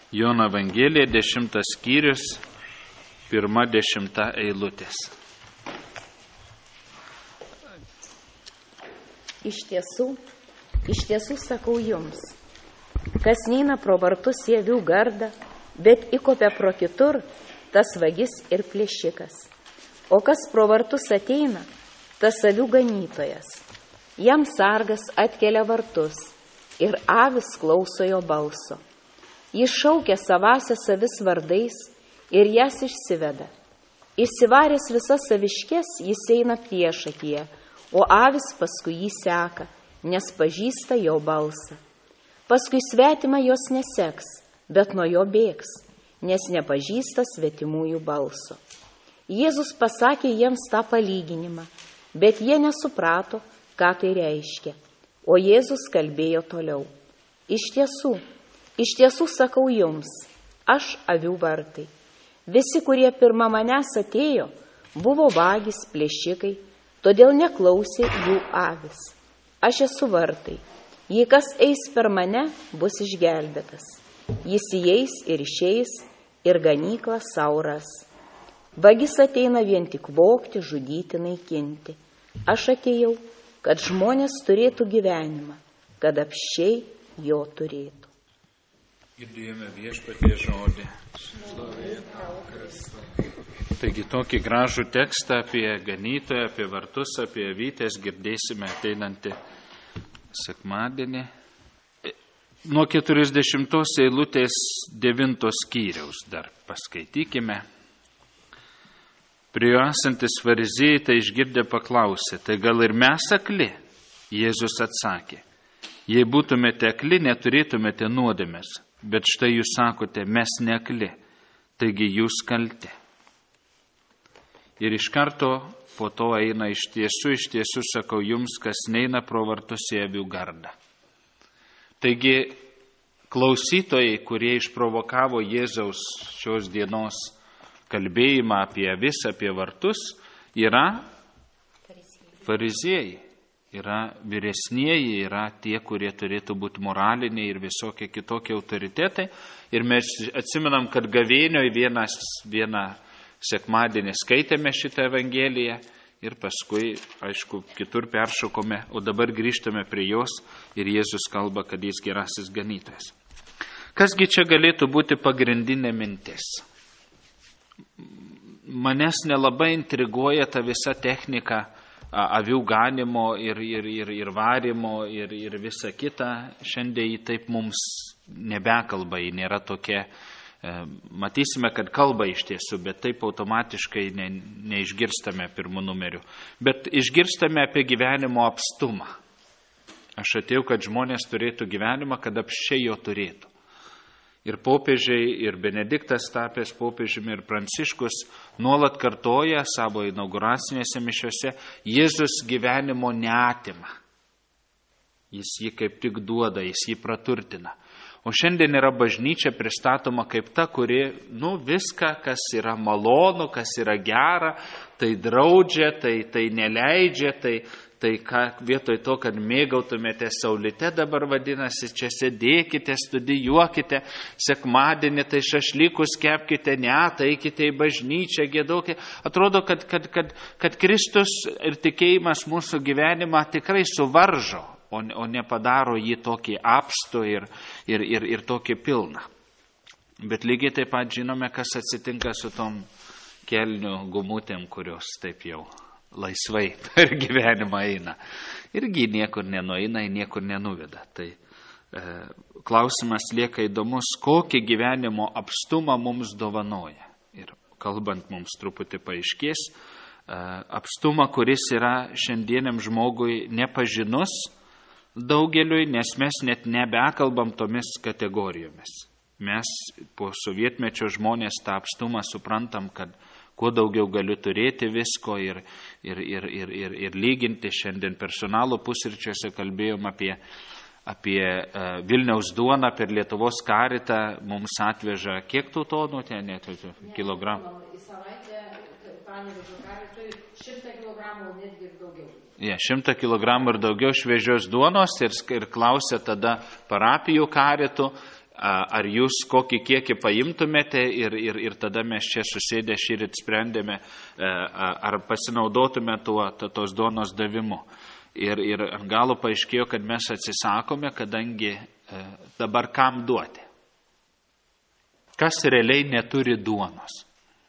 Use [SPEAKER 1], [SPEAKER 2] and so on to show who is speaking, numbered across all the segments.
[SPEAKER 1] Jono Evangelija, 10 skyrius, 1-10 eilutės.
[SPEAKER 2] Iš tiesų sakau jums, kas neina pro vartus į avių gardą, bet įkopia pro kitur, tas vagis ir plėšikas. O kas pro vartus ateina, tas avių ganytojas. Jam sargas atkelia vartus ir avis klauso jo balso. Jis šaukia savąsias avis vardais ir jas išsiveda. Išsivaręs visas aviškes, jis eina priešakyje, o avis paskui jį seka, nes pažįsta jo balsą. Paskui svetima jos neseks, bet nuo jo bėgs, nes nepažįsta svetimųjų balso. Jėzus pasakė jiems tą palyginimą, bet jie nesuprato, ką tai reiškia. O Jėzus kalbėjo toliau. Iš tiesų sakau jums, aš avių vartai. Visi, kurie pirma manęs atėjo, buvo vagys, plėšikai, todėl neklausė jų avis. Aš esu vartai. Jei kas eis per mane, bus išgelbėtas. Jis įeis ir išeis ir ganyklą sau ras. Vagis ateina vien tik vogti, žudyti, naikinti. Aš atėjau, kad žmonės turėtų gyvenimą, kad apsčiai jo turėtų.
[SPEAKER 1] Girdėjome Viešpaties žodį. Taigi tokį gražų tekstą apie ganytoją, apie vartus, apie avytės girdėsime ateinantį sekmadienį. Nuo 40 eilutės 9 skyriaus dar paskaitykime. Prie jo esantis fariziejai tai išgirdę paklausė, tai gal ir mes akli? Jėzus atsakė, jei būtumėte akli, neturėtumėte nuodėmės. Bet štai jūs sakote, mes neakli, taigi jūs kalti. Ir iš karto po to eina iš tiesų sakau jums, kas neina pro vartus į avių gardą. Taigi klausytojai, kurie išprovokavo Jėzaus šios dienos kalbėjimą apie avis, apie vartus, yra fariziejai. Yra vyresnieji, yra tie, kurie turėtų būti moraliniai ir visokie kitokie autoritetai. Ir mes atsimenam, kad gavėnioj vieną sekmadienį skaitėme šitą Evangeliją ir paskui, aišku, kitur peršokome, o dabar grįžtame prie jos ir Jėzus kalba, kad jis gerasis ganytojas. Kasgi čia galėtų būti pagrindinė mintis? Manęs nelabai intriguoja ta visa technika avių ganimo ir varimo ir visa kita. Šiandien jį taip mums nebekalba, jį nėra tokia. Matysime, kad kalba iš tiesų, bet taip automatiškai neišgirstame pirmų numerių. Bet išgirstame apie gyvenimo apstumą. Aš atėjau, kad žmonės turėtų gyvenimą, kad apsčiai jo turėtų. Ir popiežiai, ir Benediktas tapęs popiežiumi, ir Pranciškus nuolat kartoja savo inauguracinėse mišiose, Jėzus gyvenimo neatima. Jis jį kaip tik duoda, jis jį praturtina. O šiandien yra bažnyčia pristatoma kaip ta, kuri, viską, kas yra malonu, kas yra gera, tai draudžia, tai neleidžia, tai ką vietoj to, kad mėgautumėte saulite, dabar vadinasi, čia sėdėkite, studijuokite, sekmadienį tai šašlykus kepkite, eikite į bažnyčią, giedokite. Atrodo, kad Kristus ir tikėjimas mūsų gyvenimą tikrai suvaržo, o nepadaro jį tokį apstų ir tokį pilną. Bet lygiai taip pat žinome, kas atsitinka su tom kelnių gumutėm, kurios taip jau laisvai per gyvenimą eina. Irgi niekur nenueina, niekur nenuveda. Tai klausimas lieka įdomus, kokį gyvenimo apstumą mums dovanoja. Ir kalbant mums truputį paaiškės, apstumą, kuris yra šiandieniam žmogui nepažinus daugeliui, nes mes net nebekalbam tomis kategorijomis. Mes po sovietmečio žmonės tą apstumą suprantam, kad kuo daugiau galiu turėti visko ir lyginti. Šiandien personalo pusryčiuose kalbėjom apie Vilniaus duoną per Lietuvos karitą. Mums atveža kiek tų tonų ten, kilogramų?
[SPEAKER 3] Į savaitę Panevėžio karitui 100 kilogramų, netgi ir daugiau.
[SPEAKER 1] 100 kilogramų ir daugiau šviežios duonos ir klausia tada parapijų karitų, ar jūs kokį kiekį paimtumėte ir tada mes čia susėdę šįryt sprendėme, ar pasinaudotume tos duonos davimu. Ir ant galo paaiškėjo, kad mes atsisakome, kadangi dabar kam duoti? Kas realiai neturi duonos?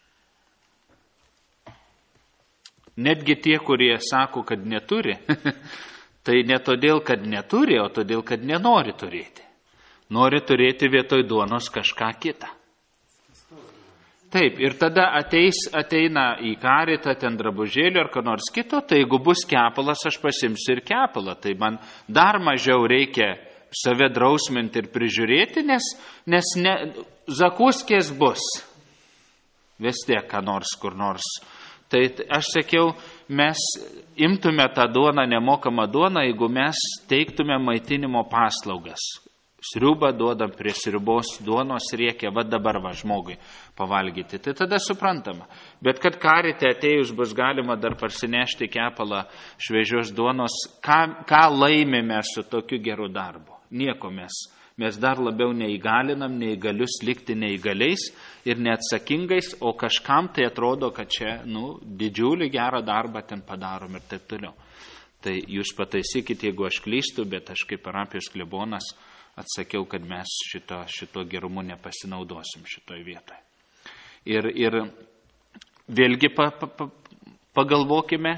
[SPEAKER 1] Netgi tie, kurie sako, kad neturi, tai ne todėl, kad neturi, o todėl, kad nenori turėti. Nori turėti vietoj duonos kažką kitą. Taip, ir tada ateina į karitą ten drabužėlį ar ką nors kito, tai jeigu bus kepalas, aš pasimsiu ir kepalą. Tai man dar mažiau reikia save drausminti ir prižiūrėti, nes zakuskės bus. Vis tiek, ką nors, kur nors. Tai aš sakiau, mes imtume tą duoną, nemokamą duoną, jeigu mes teiktume maitinimo paslaugas. Sriubą duodam prie sriubos, duonos reikia, va dabar žmogui pavalgyti. Tai tada suprantama. Bet kad karite atėjus bus galima dar parsinešti kepalą šviežios duonos, ką laimėme su tokiu geru darbu? Nieko mes dar labiau neįgalinam, neįgalius likti neįgaliais ir neatsakingais, o kažkam tai atrodo, kad čia didžiulį gerą darbą ten padarom ir taip toliau. Tai jūs pataisykite, jeigu aš klystu, bet aš kaip parapijos klebonas atsakiau, kad mes šito gerumu nepasinaudosim šitoj vietoje. Ir vėlgi pagalvokime,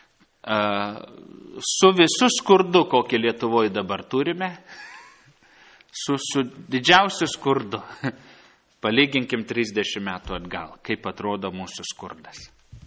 [SPEAKER 1] su visu skurdu, kokį Lietuvoje dabar turime, su didžiausiu skurdu, palyginkim 30 metų atgal, kaip atrodo mūsų skurdas.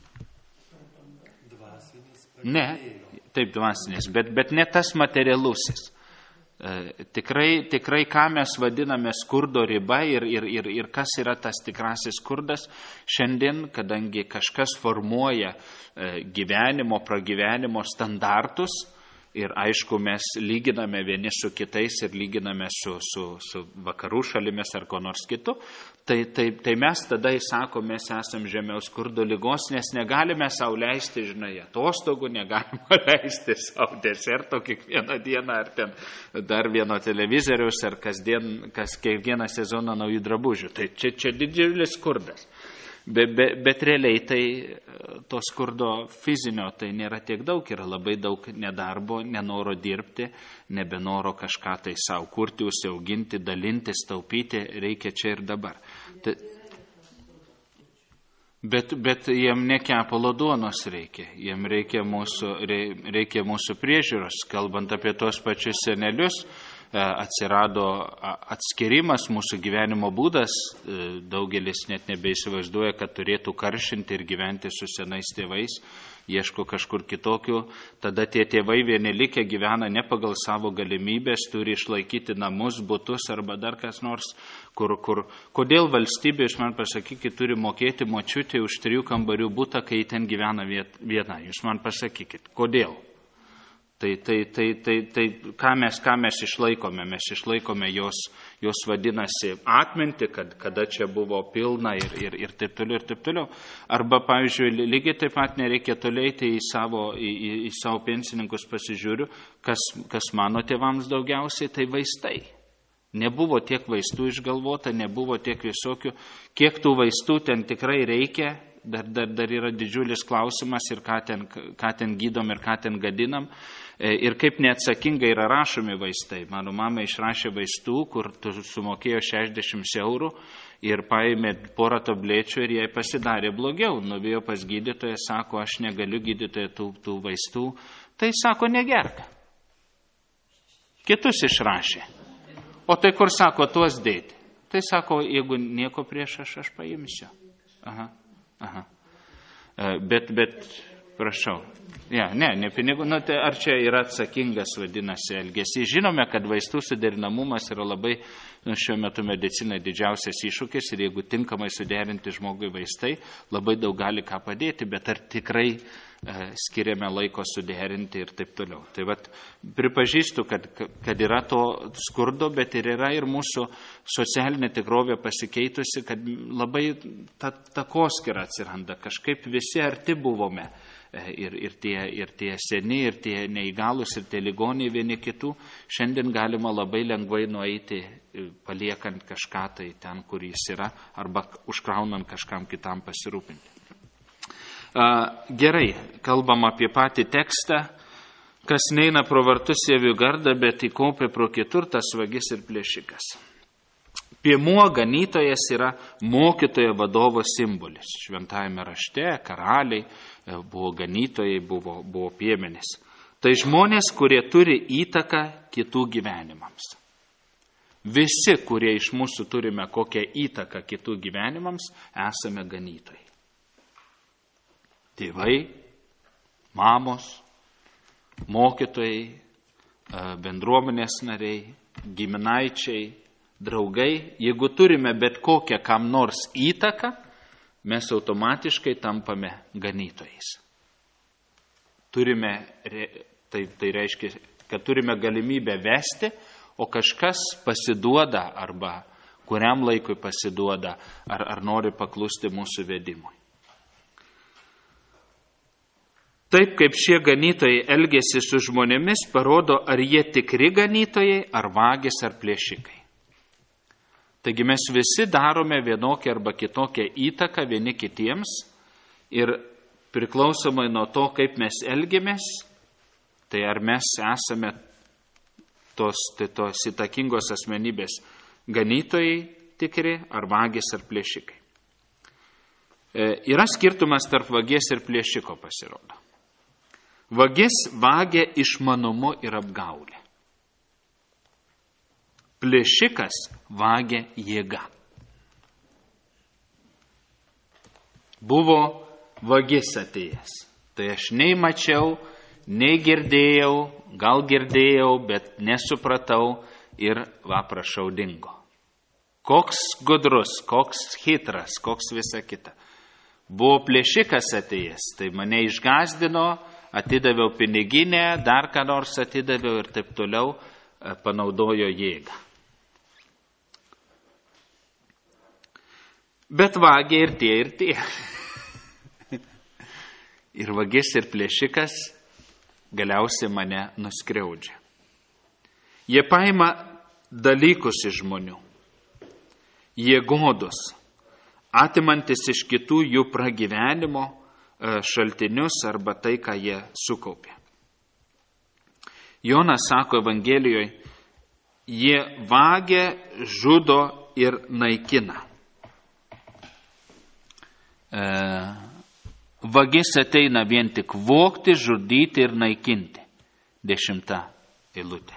[SPEAKER 1] Ne, taip dvasinis, bet ne tas materialusis. Tikrai, ką mes vadiname skurdo riba ir kas yra tas tikrasis skurdas, šiandien, kadangi kažkas formuoja pragyvenimo standartus ir aišku, mes lyginame vieni su kitais ir lyginame su vakarų šalimis ar ko nors kitu, tai mes tada įsako, mes esam žemiau skurdo ligos, nes negalime sau leisti, atostogų, negalime leisti sau deserto kiekvieną dieną, ar ten dar vieno televizoriaus, ar kiekvieną sezoną naujų drabužių. Tai čia didžiulis skurdas. Bet realiai tai to skurdo fizinio tai nėra tiek daug, yra labai daug nedarbo, nenoro dirbti, nebenoro kažką tai savo kurti, užsiauginti, dalintis, taupyti, reikia čia ir dabar. Bet jiem ne kepalo duonos reikia, jiem reikia mūsų priežiūros, kalbant apie tos pačius senelius. Atsirado atskirimas, mūsų gyvenimo būdas, daugelis net nebeįsivaizduoja, kad turėtų karšinti ir gyventi su senais tėvais, ieško kažkur kitokių, tada tie tėvai vieni likę gyvena ne pagal savo galimybės, turi išlaikyti namus, butus arba dar kas nors, kodėl valstybė, jūs man pasakykit, turi mokėti močiutė už 3 kambarių butą, kai ten gyvena viena, jūs man pasakykit, kodėl? Tai ką mes išlaikome? Mes išlaikome jos vadinasi atminti, kada čia buvo pilna ir taip toliau ir taip toliau. Arba, pavyzdžiui, lygiai taip pat nereikia tolėti į savo pensininkus pasižiūriu, kas mano tėvams daugiausiai, tai vaistai. Nebuvo tiek vaistų išgalvota, nebuvo tiek visokių, kiek tų vaistų ten tikrai reikia. Dar yra didžiulis klausimas ir ką ten gydom ir ką ten gadinam. Ir kaip neatsakingai yra rašomi vaistai. Mano mama išrašė vaistų, kur sumokėjo 60 eurų ir paėmė porą tablečių ir jai pasidarė blogiau. Nuvėjo pas gydytoją, sako, aš negaliu gydytoją tų vaistų. Tai sako, negerk. Kitus išrašė. O tai kur sako, tuos dėti? Tai sako, jeigu nieko prieš aš paimsiu. Aha. Bet, prašau. Ne pinigų. Tai ar čia yra atsakingas, vadinasi, elgesys? Žinome, kad vaistų suderinamumas yra labai šiuo metu medicinai didžiausias iššūkis ir jeigu tinkamai suderinti žmogui vaistai, labai daug gali ką padėti, bet ar tikrai skiriame laiko suderinti ir taip toliau. Tai pripažįstu, kad yra to skurdo, bet yra ir mūsų socialinė tikrovė pasikeitusi, kad labai takoskyra atsiranda. Kažkaip visi arti buvome. ir tie seni, ir tie neįgalus, ir tie ligoniai vieni kitų, šiandien galima labai lengvai nueiti, paliekant kažką tai ten, kur jis yra, arba užkraunant kažkam kitam pasirūpinti. Gerai, kalbam apie patį tekstą. Kas neina pro vartus sėvių gardą, bet įkaupia pro kitur, tas vagis ir plėšikas. Piemuo ganytojas yra mokytojo vadovo simbolis. Šventajame rašte karaliai buvo ganytojai, buvo piemenys. Tai žmonės, kurie turi įtaką kitų gyvenimams. Visi, kurie iš mūsų turime kokią įtaką kitų gyvenimams, esame ganytojai. Tėvai, mamos, mokytojai, bendruomenės nariai, giminaičiai, draugai, jeigu turime bet kokią kam nors įtaką, mes automatiškai tampame ganytojais. Tai reiškia, kad turime galimybę vesti, o kažkas pasiduoda arba kuriam laikui pasiduoda ar nori paklusti mūsų vedimui. Taip kaip šie ganytojai elgėsi su žmonėmis, parodo, ar jie tikri ganytojai, ar vagis, ar plėšikai. Taigi mes visi darome vienokią arba kitokią įtaką vieni kitiems ir priklausomai nuo to, kaip mes elgiamės, tai ar mes esame tos įtakingos asmenybės ganytojai tikri, ar vagis, ar plėšikai. Yra skirtumas tarp vagies ir plėšiko, pasirodo. Vagis vagia išmanumu ir apgaulė. Plėšikas vagia jėga. Buvo vagis atėjęs. Tai aš nei mačiau, nei girdėjau, gal girdėjau, bet nesupratau ir prašau dingo. Koks gudrus, koks hitras, koks visa kita. Buvo plėšikas atėjęs, tai mane išgąsdino, atidaviau piniginę, dar ką nors atidaviau ir taip toliau, panaudojo jėgą. Bet vagia ir tie. Ir vagis ir plėšikas galiausiai mane nuskriaudžia. Jie paima dalykus iš žmonių. Jie godus, atimantis iš kitų jų pragyvenimo šaltinius arba tai, ką jie sukaupė. Jonas sako Evangelijoje, jie vagia, žudo ir naikina. Vagis ateina vien tik vogti, žudyti ir naikinti. 10 eilutė.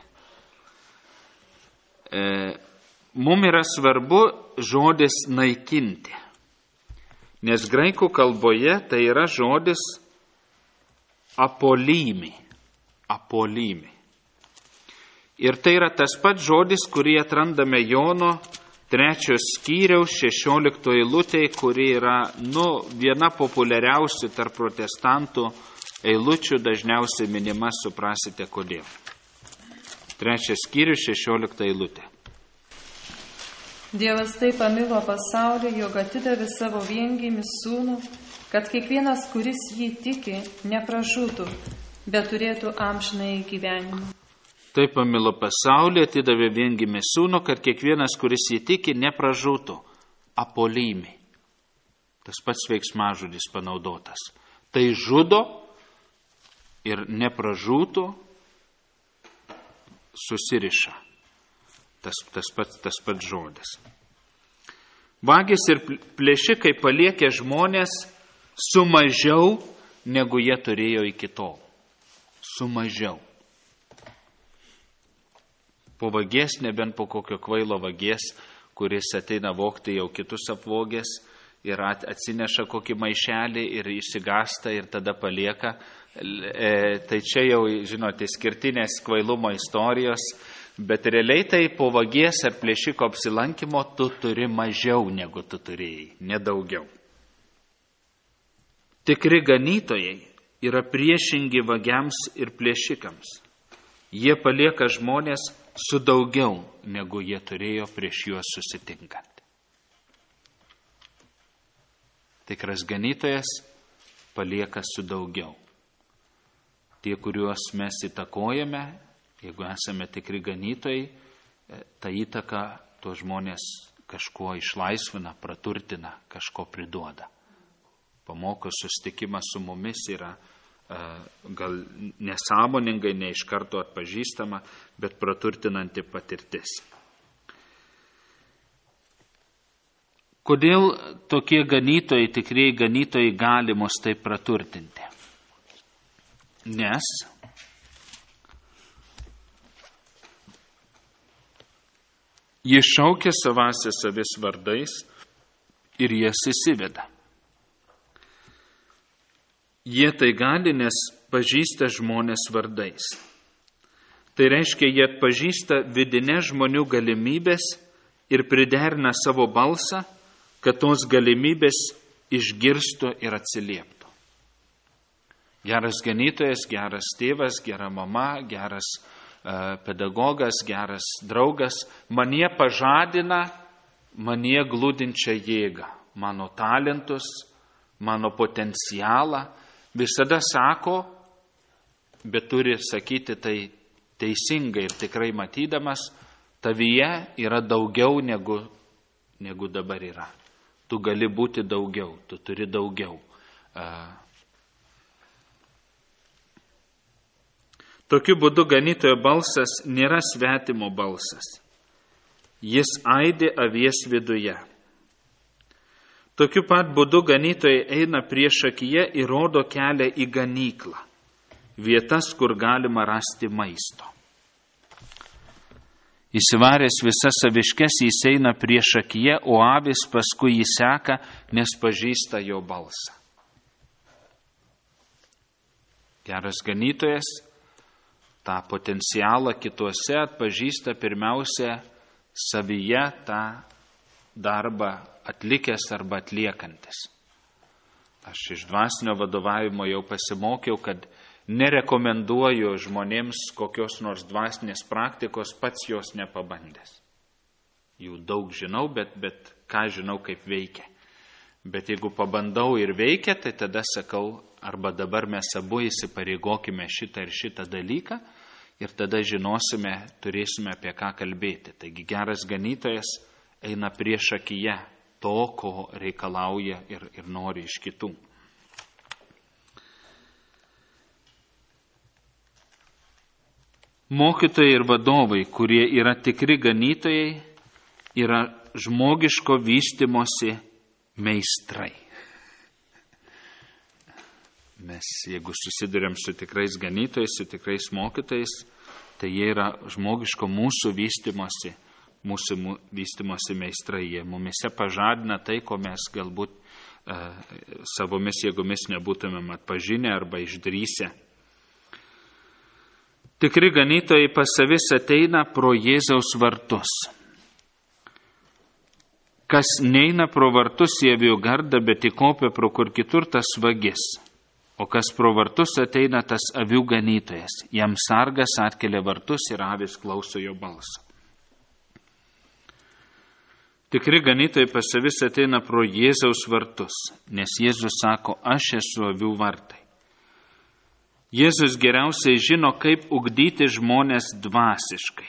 [SPEAKER 1] Mums yra svarbu žodis naikinti, nes graikų kalboje tai yra žodis apolymi. Ir tai yra tas pats žodis, kurį atrandame Jono 3 skyriaus 16 eilutėje, kuri yra viena populiariausių tarp protestantų eilučių, dažniausiai minima, suprasite kodėl. 3 skyrius 16 eilutė.
[SPEAKER 4] Dievas taip pamilo pasaulį, jog atidavė savo viengimį sūnų, kad kiekvienas, kuris jį tiki, nepražūtų, bet turėtų amžinąjį gyvenimą.
[SPEAKER 1] Taip pamilo pasaulį, atidavė viengimį sūnų, kad kiekvienas, kuris jį tiki, nepražūtų. Apolymi. Tas pats veiksmažodis panaudotas. Tai žudo ir nepražūtų, susiriša. Tas pats žodis. Vagis ir plėšikai paliekia žmonės su mažiau, negu jie turėjo iki tol. Su mažiau. Po vagies, nebent po kokio kvailo vagies, kuris ateina vogti jau kitus apvogės ir atsineša kokį maišelį ir išsigąsta ir tada palieka. Tai čia jau, žinote, skirtinės kvailumo istorijos, bet realiai tai po vagies ar plėšiko apsilankimo tu turi mažiau negu tu turėjai, nedaugiau. Tikri ganytojai yra priešingi vagiams ir plėšikams. Jie palieka žmonės su daugiau, negu jie turėjo prieš juos susitinkant. Tikras ganytojas palieka su daugiau. tie, kuriuos mes įtakojame, jeigu esame tikri ganytojai, ta įtaka tuos žmonės kažkuo išlaisvina, praturtina, kažko priduoda. Pamokos susitikimas su mumis yra gal nesąmoningai, ne iš karto atpažįstama, bet praturtinanti patirtis. Kodėl tokie ganytojai, tikrieji ganytojai gali mus taip praturtinti? Nes jie šaukia savąsias avis vardais ir jas įsiveda. Jie tai gali, nes pažįsta žmonės vardais. Tai reiškia, jie atpažįsta vidinės žmonių galimybės ir priderina savo balsą, kad tos galimybės išgirstų ir atsilieptų. Geras ganytojas, geras tėvas, gera mama, geras pedagogas, geras draugas, manie pažadina, manie glūdinčią jėgą, mano talentus, mano potencialą, visada sako, bet turi sakyti tai teisingai ir tikrai matydamas, tavyje yra daugiau negu dabar yra. Tu gali būti daugiau, tu turi daugiau. Tokiu būdu ganytojo balsas nėra svetimo balsas. Jis aidi avies viduje. Tokiu pat būdu ganytojai eina priešakyje ir rodo kelią į ganyklą, vietas, kur galima rasti maisto. Įsivaręs visas aviškes, jis eina priešakyje, o avis paskui jį seka, nes pažįsta jo balsą. Geras ganytojas tą potencialą kituose atpažįsta pirmiausia savyje tą darbą atlikęs arba atliekantis. Aš iš dvasinio vadovavimo jau pasimokiau, kad nerekomenduoju žmonėms kokios nors dvasinės praktikos, pats jos nepabandęs. Jų daug žinau, bet ką žinau, kaip veikia. Bet jeigu pabandau ir veikia, tai tada sakau, arba dabar mes abu įsipareigokime šitą ir šitą dalyką ir tada žinosime, turėsime apie ką kalbėti. Taigi geras ganytojas eina priešakyje to, ko reikalauja ir nori iš kitų. Mokytojai ir vadovai, kurie yra tikri ganytojai, yra žmogiško vystimosi meistrai. Mes, jeigu susidurėm su tikrais ganytojais, su tikrais mokytojais, tai jie yra žmogiško mūsų vystimosi meistrai. Jie mumise pažadina tai, ko mes galbūt savomis jėgomis nebūtumėm atpažinę arba išdrįsę. Tikri ganytojai pas savis ateina pro Jėzaus vartus. Kas neina pro vartus į avių gardą, bet įkopia pro kur kitur, tas vagis. O kas pro vartus ateina, tas avių ganytojas. Jam sargas atkelia vartus ir avis klauso jo balsą. Tikri ganytojai pas savis ateina pro Jėzaus vartus, nes Jėzus sako, aš esu avių vartai. Jėzus geriausiai žino, kaip ugdyti žmonės dvasiškai.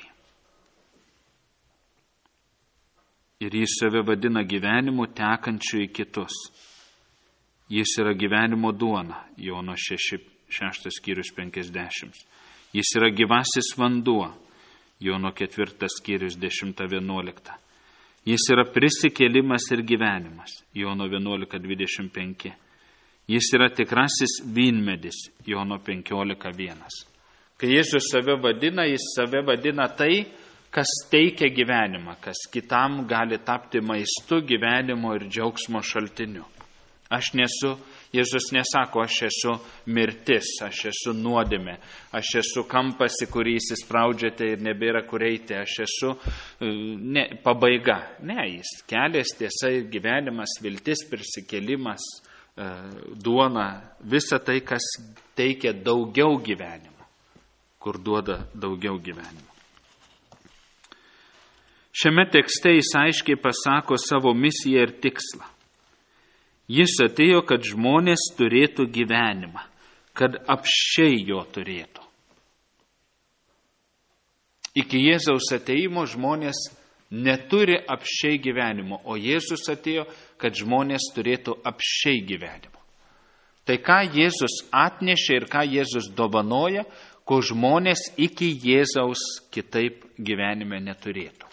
[SPEAKER 1] Ir jis save vadina gyvenimu tekančiu į kitus. Jis yra gyvenimo duona, Jono 6 skyrius 50. Jis yra gyvasis vanduo, Jono 4 skyrius 10-11. Jis yra prisikėlimas ir gyvenimas, Jono 11-25. Jis yra tikrasis vynmedis, Jono 15:1. Kai Jėzus save vadina, jis save vadina tai, kas teikia gyvenimą, kas kitam gali tapti maistu, gyvenimo ir džiaugsmo šaltiniu. Aš nesu, Jėzus nesako, aš esu mirtis, aš esu nuodėmė, aš esu kampas, į kurį įsispraudžiate ir nebėra kur eiti, aš esu pabaiga. Ne, jis kelias, tiesa ir gyvenimas, viltis, prisikėlimas, duona, visa tai, kas teikia daugiau gyvenimo, kur duoda daugiau gyvenimo. Šiame tekste jis aiškiai pasako savo misiją ir tikslą. Jis atėjo, kad žmonės turėtų gyvenimą, kad apsčiai jo turėtų. Iki Jėzaus ateimo žmonės neturi apsčiai gyvenimo, o Jėzus atėjo, kad žmonės turėtų apsčiai gyvenimo. Tai ką Jėzus atnešė ir ką Jėzus dovanoja, ko žmonės iki Jėzaus kitaip gyvenime neturėtų.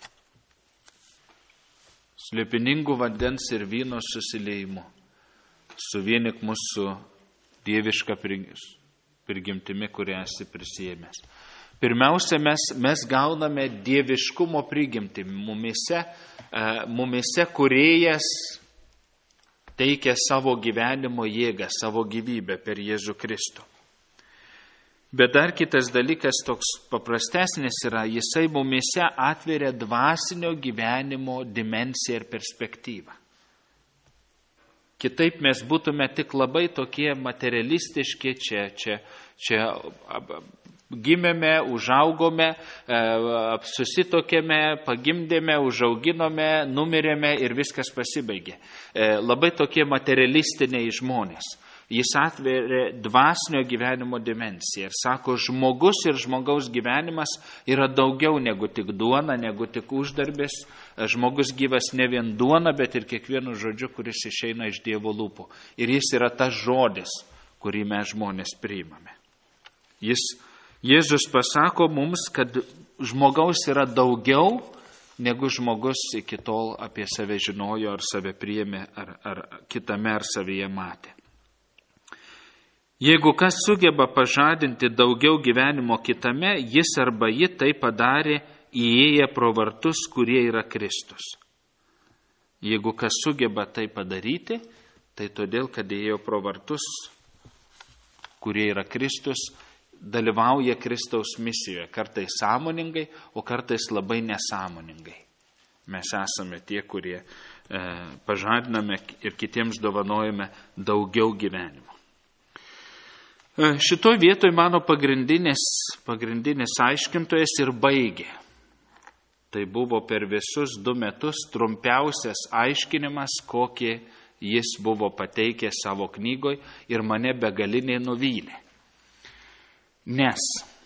[SPEAKER 1] Slėpiningų vandens ir vyno susiliejimu. Suvienik mūsų dievišką prigimtimi, kurią esi prisiėmęs. Pirmiausia, mes gauname dieviškumo prigimtį. Mumise Kūrėjas teikia savo gyvenimo jėgą, savo gyvybę per Jėzų Kristų. Bet dar kitas dalykas, toks paprastesnis yra, jisai mumise atveria dvasinio gyvenimo dimensiją ir perspektyvą. Kitaip mes būtume tik labai tokie materialistiški, čia gimėme, užaugome, susitokėme, pagimdėme, užauginome, numirėme ir viskas pasibaigė. Labai tokie materialistiniai žmonės. Jis atveria dvasinio gyvenimo dimensiją ir sako, žmogus ir žmogaus gyvenimas yra daugiau negu tik duona, negu tik uždarbis. Žmogus gyvas ne vien duona, bet ir kiekvienu žodžiu, kuris išeina iš Dievo lūpų. Ir jis yra tas žodis, kurį mes žmonės priimame. Jėzus pasako mums, kad žmogaus yra daugiau, negu žmogus iki tol apie save žinojo, ar save priėmė, ar kitame, ar savyje matė. Jeigu kas sugeba pažadinti daugiau gyvenimo kitame, jis arba ji tai padarė įėję pro vartus, kurie yra Kristus. Jeigu kas sugeba tai padaryti, tai todėl, kad įėjo pro vartus, kurie yra Kristus, dalyvauja Kristaus misijoje, kartais sąmoningai, o kartais labai nesąmoningai. Mes esame tie, kurie pažadiname ir kitiems dovanojame daugiau gyvenimo. Šitoj vietoj mano pagrindinis aiškintojas ir baigė. Tai buvo per visus 2 metus trumpiausias aiškinimas, kokį jis buvo pateikęs savo knygoj ir mane begaliniai nuvylė. Nes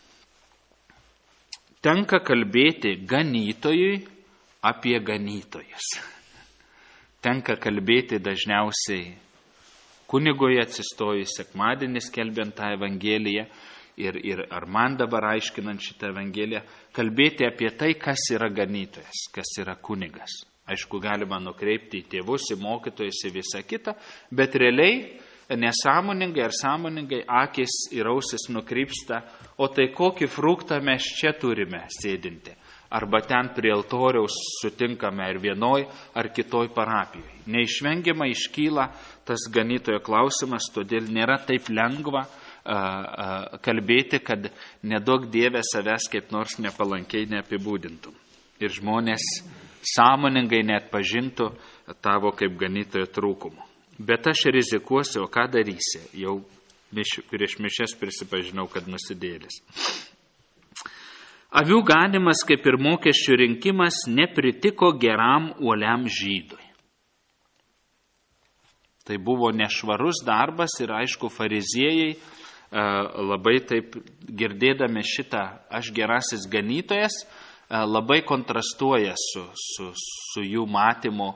[SPEAKER 1] tenka kalbėti ganytojui apie ganytojus. Tenka kalbėti dažniausiai kunigui atsistojus sekmadienį skelbiant tą Evangeliją ir ar man dabar aiškinant šitą Evangeliją, kalbėti apie tai, kas yra ganytojas, kas yra kunigas. Aišku, galima nukreipti į tėvus, į mokytojus, į visą kitą, bet realiai nesąmoningai ar sąmoningai akis ir ausis nukrypsta, o tai kokį fruktą mes čia turime sėdinti. Arba ten prie altoriaus sutinkame ar vienoj, ar kitoj parapijoje. Neišvengiamai iškyla tas ganytojo klausimas, todėl nėra taip lengva kalbėti, kad neduok Dieve savęs kaip nors nepalankiai neapibūdintum. Ir žmonės sąmoningai neatpažintų tavo kaip ganytojo trūkumų. Bet aš rizikuosiu, o ką darysi? Jau prieš mišias prisipažinau, kad nusidėlis. Avių ganimas, kaip ir mokesčių rinkimas, nepritiko geram uoliam žydui. Tai buvo nešvarus darbas ir aišku, fariziejai labai taip girdėdami šitą aš gerasis ganytojas, labai kontrastuoja su jų matymu,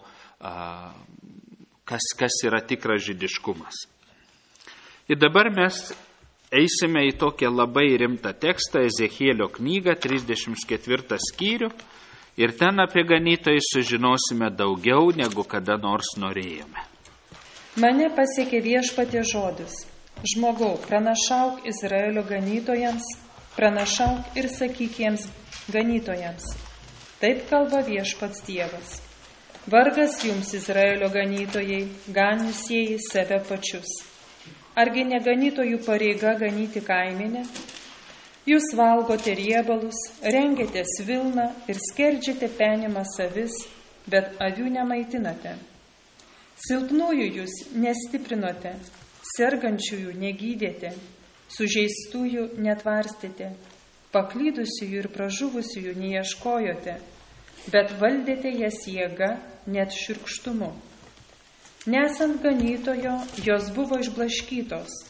[SPEAKER 1] kas yra tikras žydiškumas. Ir dabar mes eisime į tokią labai rimtą tekstą, Ezechielio knygą, 34 skyrių, ir ten apie ganytojus sužinosime daugiau, negu kada nors norėjome.
[SPEAKER 4] Mane pasiekė Viešpaties žodis. Žmogau, pranašauk Izraelio ganytojams, pranašauk ir sakyk jiems ganytojams. Taip kalba Viešpats Dievas. Vargas jums, Izraelio ganytojai, ganusieji save pačius. Argi neganytojų pareiga ganyti kaimenę? Jūs valgote riebalus, rengiatės vilną ir skerdžiate penimas avis, bet avių nemaitinate. Silpnųjų jūs nestiprinote, sergančiųjų negydėte, sužeistųjų netvarstėte, paklydusiųjų ir pražuvusiųjų neieškojote, bet valdėte jas jėga, net šiurkštumu. Nesant ganytojo, jos buvo išblaškytos,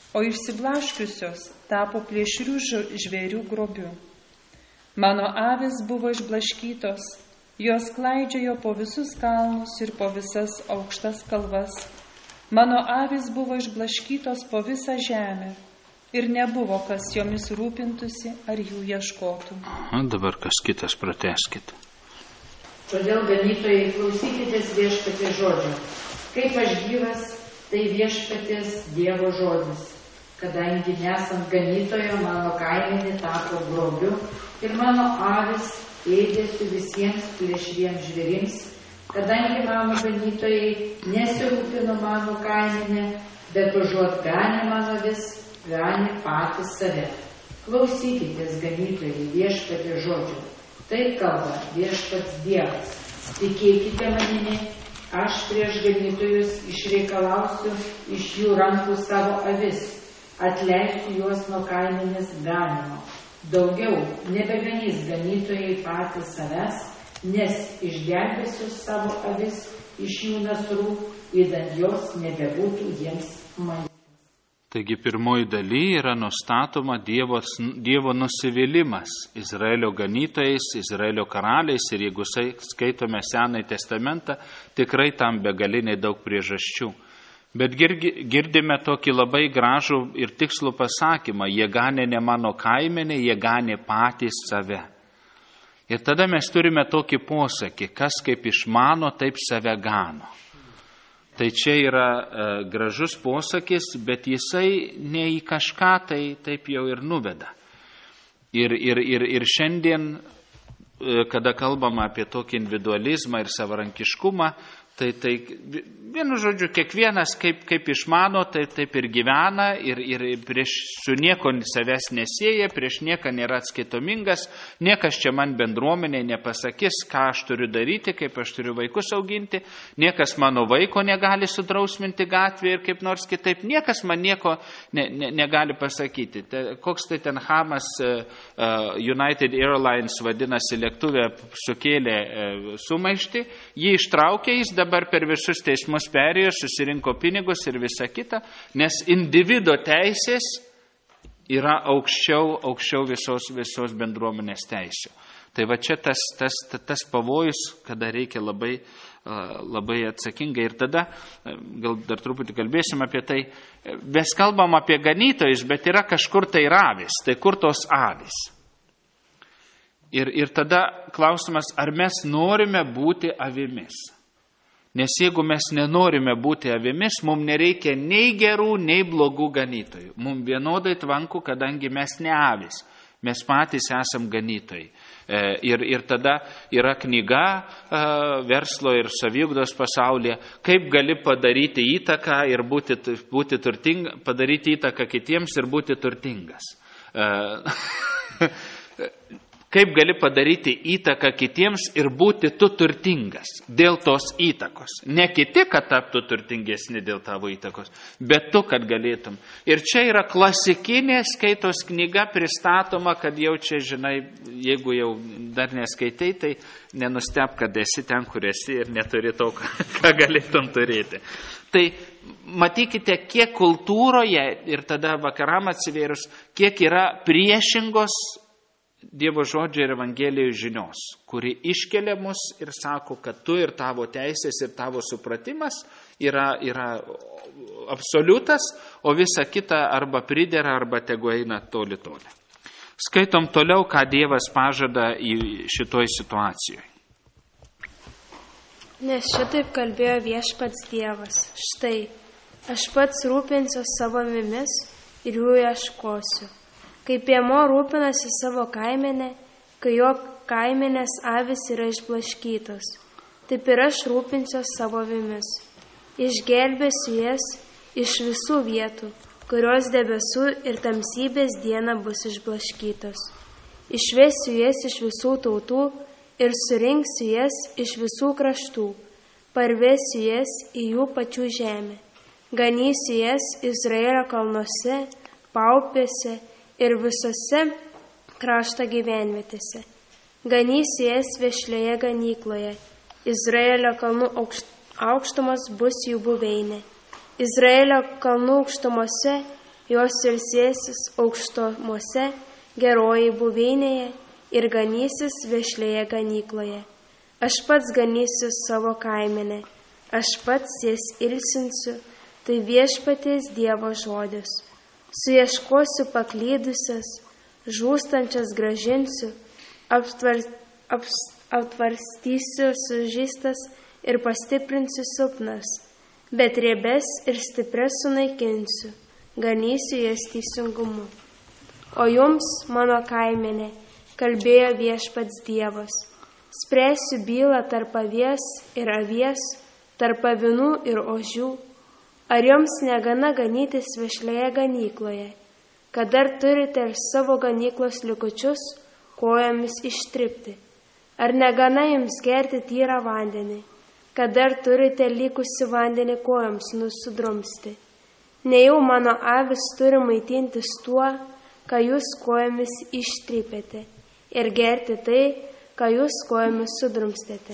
[SPEAKER 4] o išsiblaškiusios tapo plėšrių žvėrių grobiu. Mano avis buvo išblaškytos, jos klaidžiojo po visus kalnus ir po visas aukštas kalvas. Mano avis buvo išblaškytos po visą žemę ir nebuvo, kas jomis rūpintųsi ar jų ieškotų.
[SPEAKER 1] Dabar kas kitas, pratęskite.
[SPEAKER 3] Todėl, ganytojai, klausykitės viešpaties žodžio. Kaip aš gyvas, tai viešpaties Dievo žodis. Kadangi nesant ganytojo, mano kaimenė tapo grobiu ir mano avis ėdėsiu visiems plėšriems žvėrims, kadangi mano ganytojai nesirūpino mano kaimenė, bet užuot ganė mano vis, ganė patys save. Klausykitės, ganytojai, viešpaties žodžio. Taip kalba viešpats Dievas. Tikėkite manimi, aš prieš ganytojus išreikalausiu iš jų rankų savo avis, atleisiu juos nuo kaimenės ganimo. Daugiau nebeganys ganytojai patys savęs, nes išgelbėsiu savo avis iš jų nasrų, idant jos nebebūtų jiems maistas.
[SPEAKER 1] Taigi pirmoji daly yra nustatoma Dievo nusivylimas Izraelio ganytojais, Izraelio karaliais ir jeigu skaitome Senąjį testamentą, tikrai tam begaliniai daug priežasčių. Bet girdime tokį labai gražų ir tikslų pasakymą, jie ganė ne mano kaimenė, jie ganė patys save. Ir tada mes turime tokį posakį, kas kaip išmano, taip save gano. Tai čia yra gražus posakis, bet jisai ne į kažką tai taip jau ir nuveda. Ir šiandien, kada kalbama apie tokį individualizmą ir savarankiškumą, tai vienu žodžiu, kiekvienas kaip išmano, taip ir gyvena ir prieš su nieko savęs nesieja, prieš nieką nėra atskaitomingas, niekas čia man bendruomeniai nepasakys, ką aš turiu daryti, kaip aš turiu vaikus auginti, niekas mano vaiko negali sudrausminti gatvėje ir kaip nors kitaip, niekas man nieko negali pasakyti. Koks tai ten Hamas United Airlines vadinasi lėktuvė sukėlė sumaištį, jį ištraukė, jis dabar per visus teismus perėjo, susirinko pinigus ir visa kita, nes individo teisės yra aukščiau visos bendruomenės teisių. Tai va čia tas pavojus, kada reikia labai atsakingai. Ir tada, gal dar truputį kalbėsim apie tai, mes kalbam apie ganytojus, bet yra kažkur tai avis, tai kur tos avis? Ir tada klausimas, ar mes norime būti avimis? Nes jeigu mes nenorime būti avimis, mums nereikia nei gerų, nei blogų ganytojų. Mums vienodai tvanku, kadangi mes ne avis, mes patys esam ganytojai. Ir tada yra knyga verslo ir saviugdos pasaulyje, kaip gali padaryti įtaką ir būti turtinga, padaryti įtaką kitiems ir būti turtingas. Kaip gali padaryti įtaką kitiems ir būti tu turtingas dėl tos įtakos. Ne kiti, kad taptų turtingesni dėl tavo įtakos, bet tu, kad galėtum. Ir čia yra klasikinė skaitos knyga pristatoma, kad jau čia, žinai, jeigu jau dar neskaitai, tai nenustep, kad esi ten, kur esi ir neturi to, ką galėtum turėti. Tai matykite, kiek kultūroje ir tada vakaram atsivėrus, kiek yra priešingos Dievo žodžio ir Evangelijos žinios, kuri iškelia mus ir sako, kad tu ir tavo teisės ir tavo supratimas yra absoliutas, o visa kita arba pridera, arba tegu eina toli. Skaitom toliau, ką Dievas pažada į šitoj situacijoje.
[SPEAKER 5] Nes šitaip kalbėjo viešpats Dievas. Štai, aš pats rūpinsiu savo avimis ir jų ieškosiu. Kaip piemuo rūpinasi savo kaimenę, kai jo kaimenės avis yra išblaškytos, taip ir aš rūpinsiu savo avimis. Išgelbėsiu jas iš visų vietų, kurios debesų ir tamsybės dieną bus išblaškytos. Išvesiu jas iš visų tautų ir surinksiu jas iš visų kraštų, parvesiu jas į jų pačių žemę. Ganysiu jas Izraelio kalnuose, paupėse ir visose krašto gyvenvietėse. Ganysiu jas vešlioje ganykloje. Izraelio kalnų aukštumos bus jų buveinė. Izraelio kalnų aukštumose jos ilsėsis aukštumose geroji buveinėje ir ganysis vešlėje ganykloje. Aš pats ganysiu savo kaimenę, aš pats jas ilsinsiu, tai Viešpaties Dievo žodis. Suieškosiu paklydusias, žūstančias grąžinsiu, aptvarstysiu sužeistas ir pastiprinsiu silpnas, bet riebes ir stipres sunaikinsiu, ganysiu jas teisingumu. O jums, mano kaimenė, kalbėjo Viešpats Dievas, spręsiu bylą tarp avies ir avies, tarp avinų ir ožių. Ar jums negana ganytis vešlėje ganykloje, kad dar turite ir savo ganyklos likučius kojomis ištripti? Ar negana jums gerti tyrą vandenį, kad dar turite likusi vandenį kojoms nusidrumsti? Nejau mano avis turi maitintis tuo, ką jūs kojomis ištripėte, ir gerti tai, ką jūs kojomis sudrumstėte.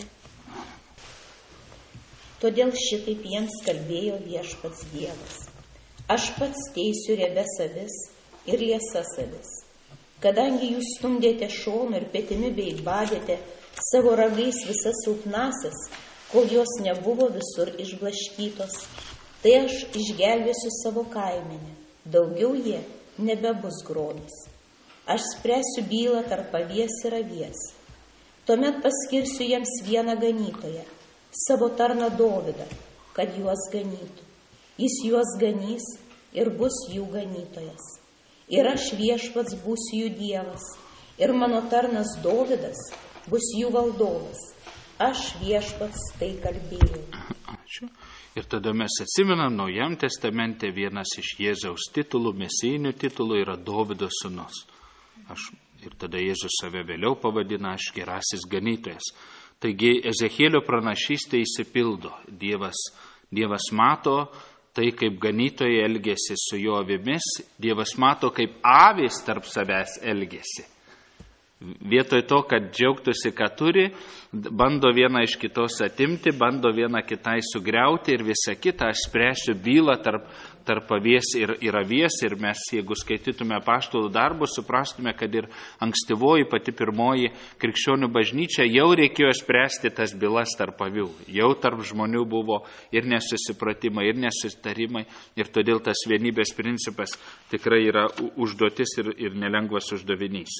[SPEAKER 2] Todėl šitaip jiems kalbėjo Viešpats Dievas. Aš pats teisiu riebes avis ir liesas avis. Kadangi jūs stumdėte šonu ir petimi bei badėte savo ragais visas silpnasias, kol jos nebuvo visur išblaškytos, tai aš išgelbėsiu savo kaimenę. Daugiau jie nebebus grobis. Aš spręsiu bylą tarp avies ir avies. Tuomet paskirsiu jiems vieną ganytoją, savo tarną Dovydą, kad juos ganytų. Jis juos ganys ir bus jų ganytojas. Ir aš Viešpats būsiu jų Dievas, ir mano tarnas Dovydas bus jų valdovas. Aš Viešpats tai kalbėjau.
[SPEAKER 1] Ačiū. Ir tada mes atsimenam, Naujam testamente vienas iš Jėzaus titulų, mesijinių titulų yra Dovydo sūnus. Ir tada Jėzus save vėliau pavadina aš gerasis ganytojas. Taigi Ezechielio pranašystė įsipildo. Dievas mato tai, kaip ganytojai elgėsi su jo avimis. Dievas mato, kaip avys tarp savęs elgėsi. Vietoj to, kad džiaugtųsi, ką turi, bando vieną iš kitos atimti, bando vieną kitai sugriauti ir visą kitą. Aš spręsiu bylą tarp avies ir avies. Ir mes, jeigu skaitytume apaštalų darbus, suprastume, kad ir ankstyvoji pati pirmoji krikščionių bažnyčia jau reikėjo spręsti tas bylas tarp avių. Jau tarp žmonių buvo ir nesusipratimai, ir nesutarimai. Ir todėl tas vienybės principas tikrai yra užduotis ir nelengvas uždavinys.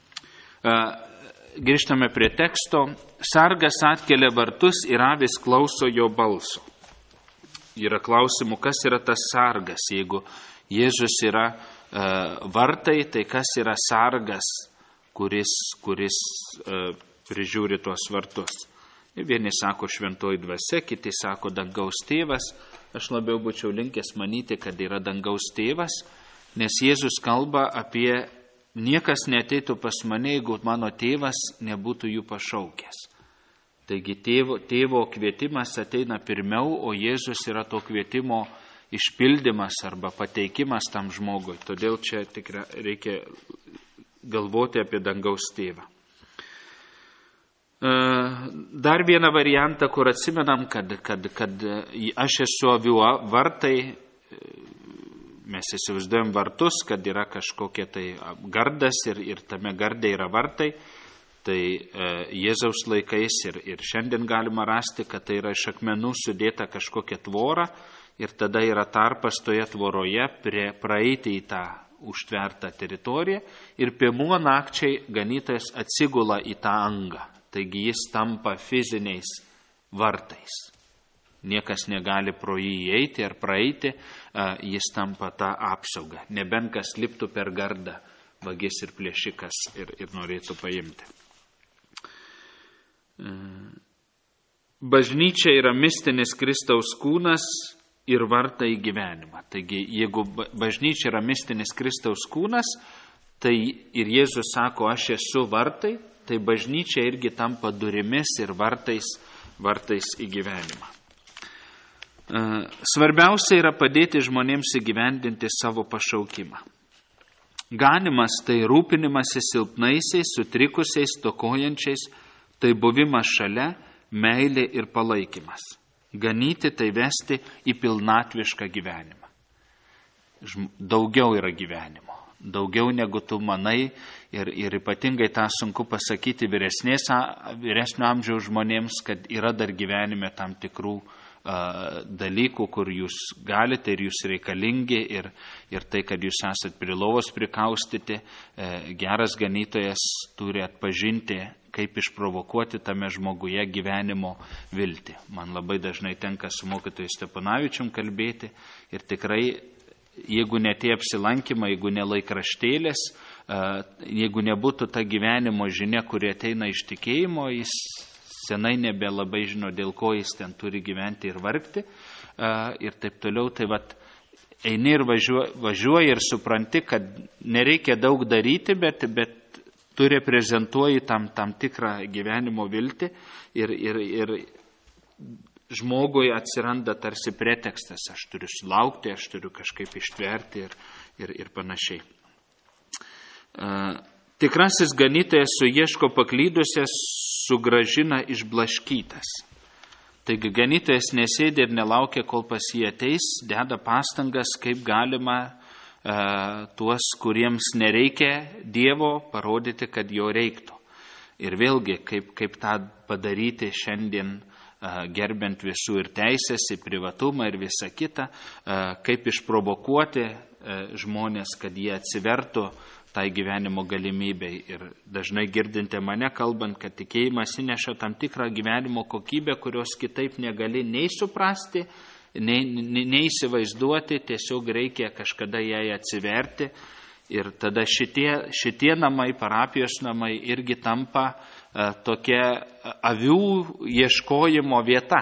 [SPEAKER 1] Grįžtame prie teksto. Sargas atkelia vartus ir avis klauso jo balso. Yra klausimų, kas yra tas sargas. Jeigu Jėzus yra vartai, tai kas yra sargas, kuris prižiūri tuos vartus. Ir vieni sako šventoji dvasia, kiti sako dangaus tėvas. Aš labiau būčiau linkęs manyti, kad yra dangaus tėvas, nes Jėzus kalba apie niekas neateitų pas mane, jeigu mano tėvas nebūtų jų pašaukęs. Taigi tėvo kvietimas ateina pirmiau, o Jėzus yra to kvietimo išpildymas arba pateikimas tam žmogui. Todėl čia tikrai reikia galvoti apie dangaus tėvą. Dar vieną variantą, kur atsimenam, kad aš esu avių vartai. Mes įsivaizduojam vartus, kad yra kažkokie tai gardas ir tame garde yra vartai. Tai Jėzaus laikais ir šiandien galima rasti, kad tai yra iš akmenų sudėta kažkokia tvora ir tada yra tarpas toje tvoroje praeiti į tą užtvertą teritoriją ir piemuo nakčiai ganytojas atsigula į tą angą. Taigi jis tampa fiziniais vartais. Niekas negali pro jį įeiti ar praeiti, jis tampa tą apsaugą. Nebent kas liptų per gardą, vagis ir plėšikas ir norėtų paimti. Bažnyčia yra mistinis Kristaus kūnas ir vartai į gyvenimą. Taigi, jeigu bažnyčia yra mistinis Kristaus kūnas, tai ir Jėzus sako, aš esu vartai, tai bažnyčia irgi tampa durimis ir vartais į gyvenimą. Svarbiausia yra padėti žmonėms įgyvendinti savo pašaukimą. Ganimas tai rūpinimasis silpnaisiais, sutrikusiais, stokojančiais, tai buvimas šalia, meilė ir palaikymas. Ganyti tai vesti į pilnatvišką gyvenimą. daugiau yra gyvenimo. Daugiau negu tu manai ir ypatingai tą sunku pasakyti vyresnio amžiaus žmonėms, kad yra dar gyvenime tam tikrų dalykų, kur jūs galite ir jūs reikalingi ir tai, kad jūs esat prie lovos prikaustyti, geras ganytojas turi atpažinti, kaip išprovokuoti tame žmoguje gyvenimo viltį. Man labai dažnai tenka su mokytoju Steponavičium kalbėti ir tikrai, jeigu ne tie apsilankymai, jeigu ne laikraštėlės, jeigu nebūtų ta gyvenimo žinia, kuri ateina iš tikėjimo, jis senai nebelabai žino, dėl ko jis ten turi gyventi ir vargti ir taip toliau. Tai vat, eini ir važiuoji ir supranti, kad nereikia daug daryti, bet tu reprezentuoji tam tikrą gyvenimo viltį ir žmogui atsiranda tarsi pretekstas, aš turiu sulaukti, aš turiu kažkaip ištverti ir panašiai. Tikrasis ganytojas suieško paklydusias, sugražina išblaškytas. Taigi ganytojas nesėdė ir nelaukia, kol pas jį ateis, deda pastangas, kaip galima tuos, kuriems nereikia Dievo, parodyti, kad jo reiktų. Ir vėlgi, kaip tą padaryti šiandien, gerbent visų ir teisės, ir privatumą, ir visą kitą, kaip išprovokuoti žmonės, kad jie atsivertų tai gyvenimo galimybei. Ir dažnai girdinte mane kalbant, kad tikėjimas įneša tam tikrą gyvenimo kokybę, kurios kitaip negali nei suprasti, nei įsivaizduoti, tiesiog reikia kažkada jai atsiverti. Ir tada šitie namai, parapijos namai irgi tampa tokia avių ieškojimo vieta,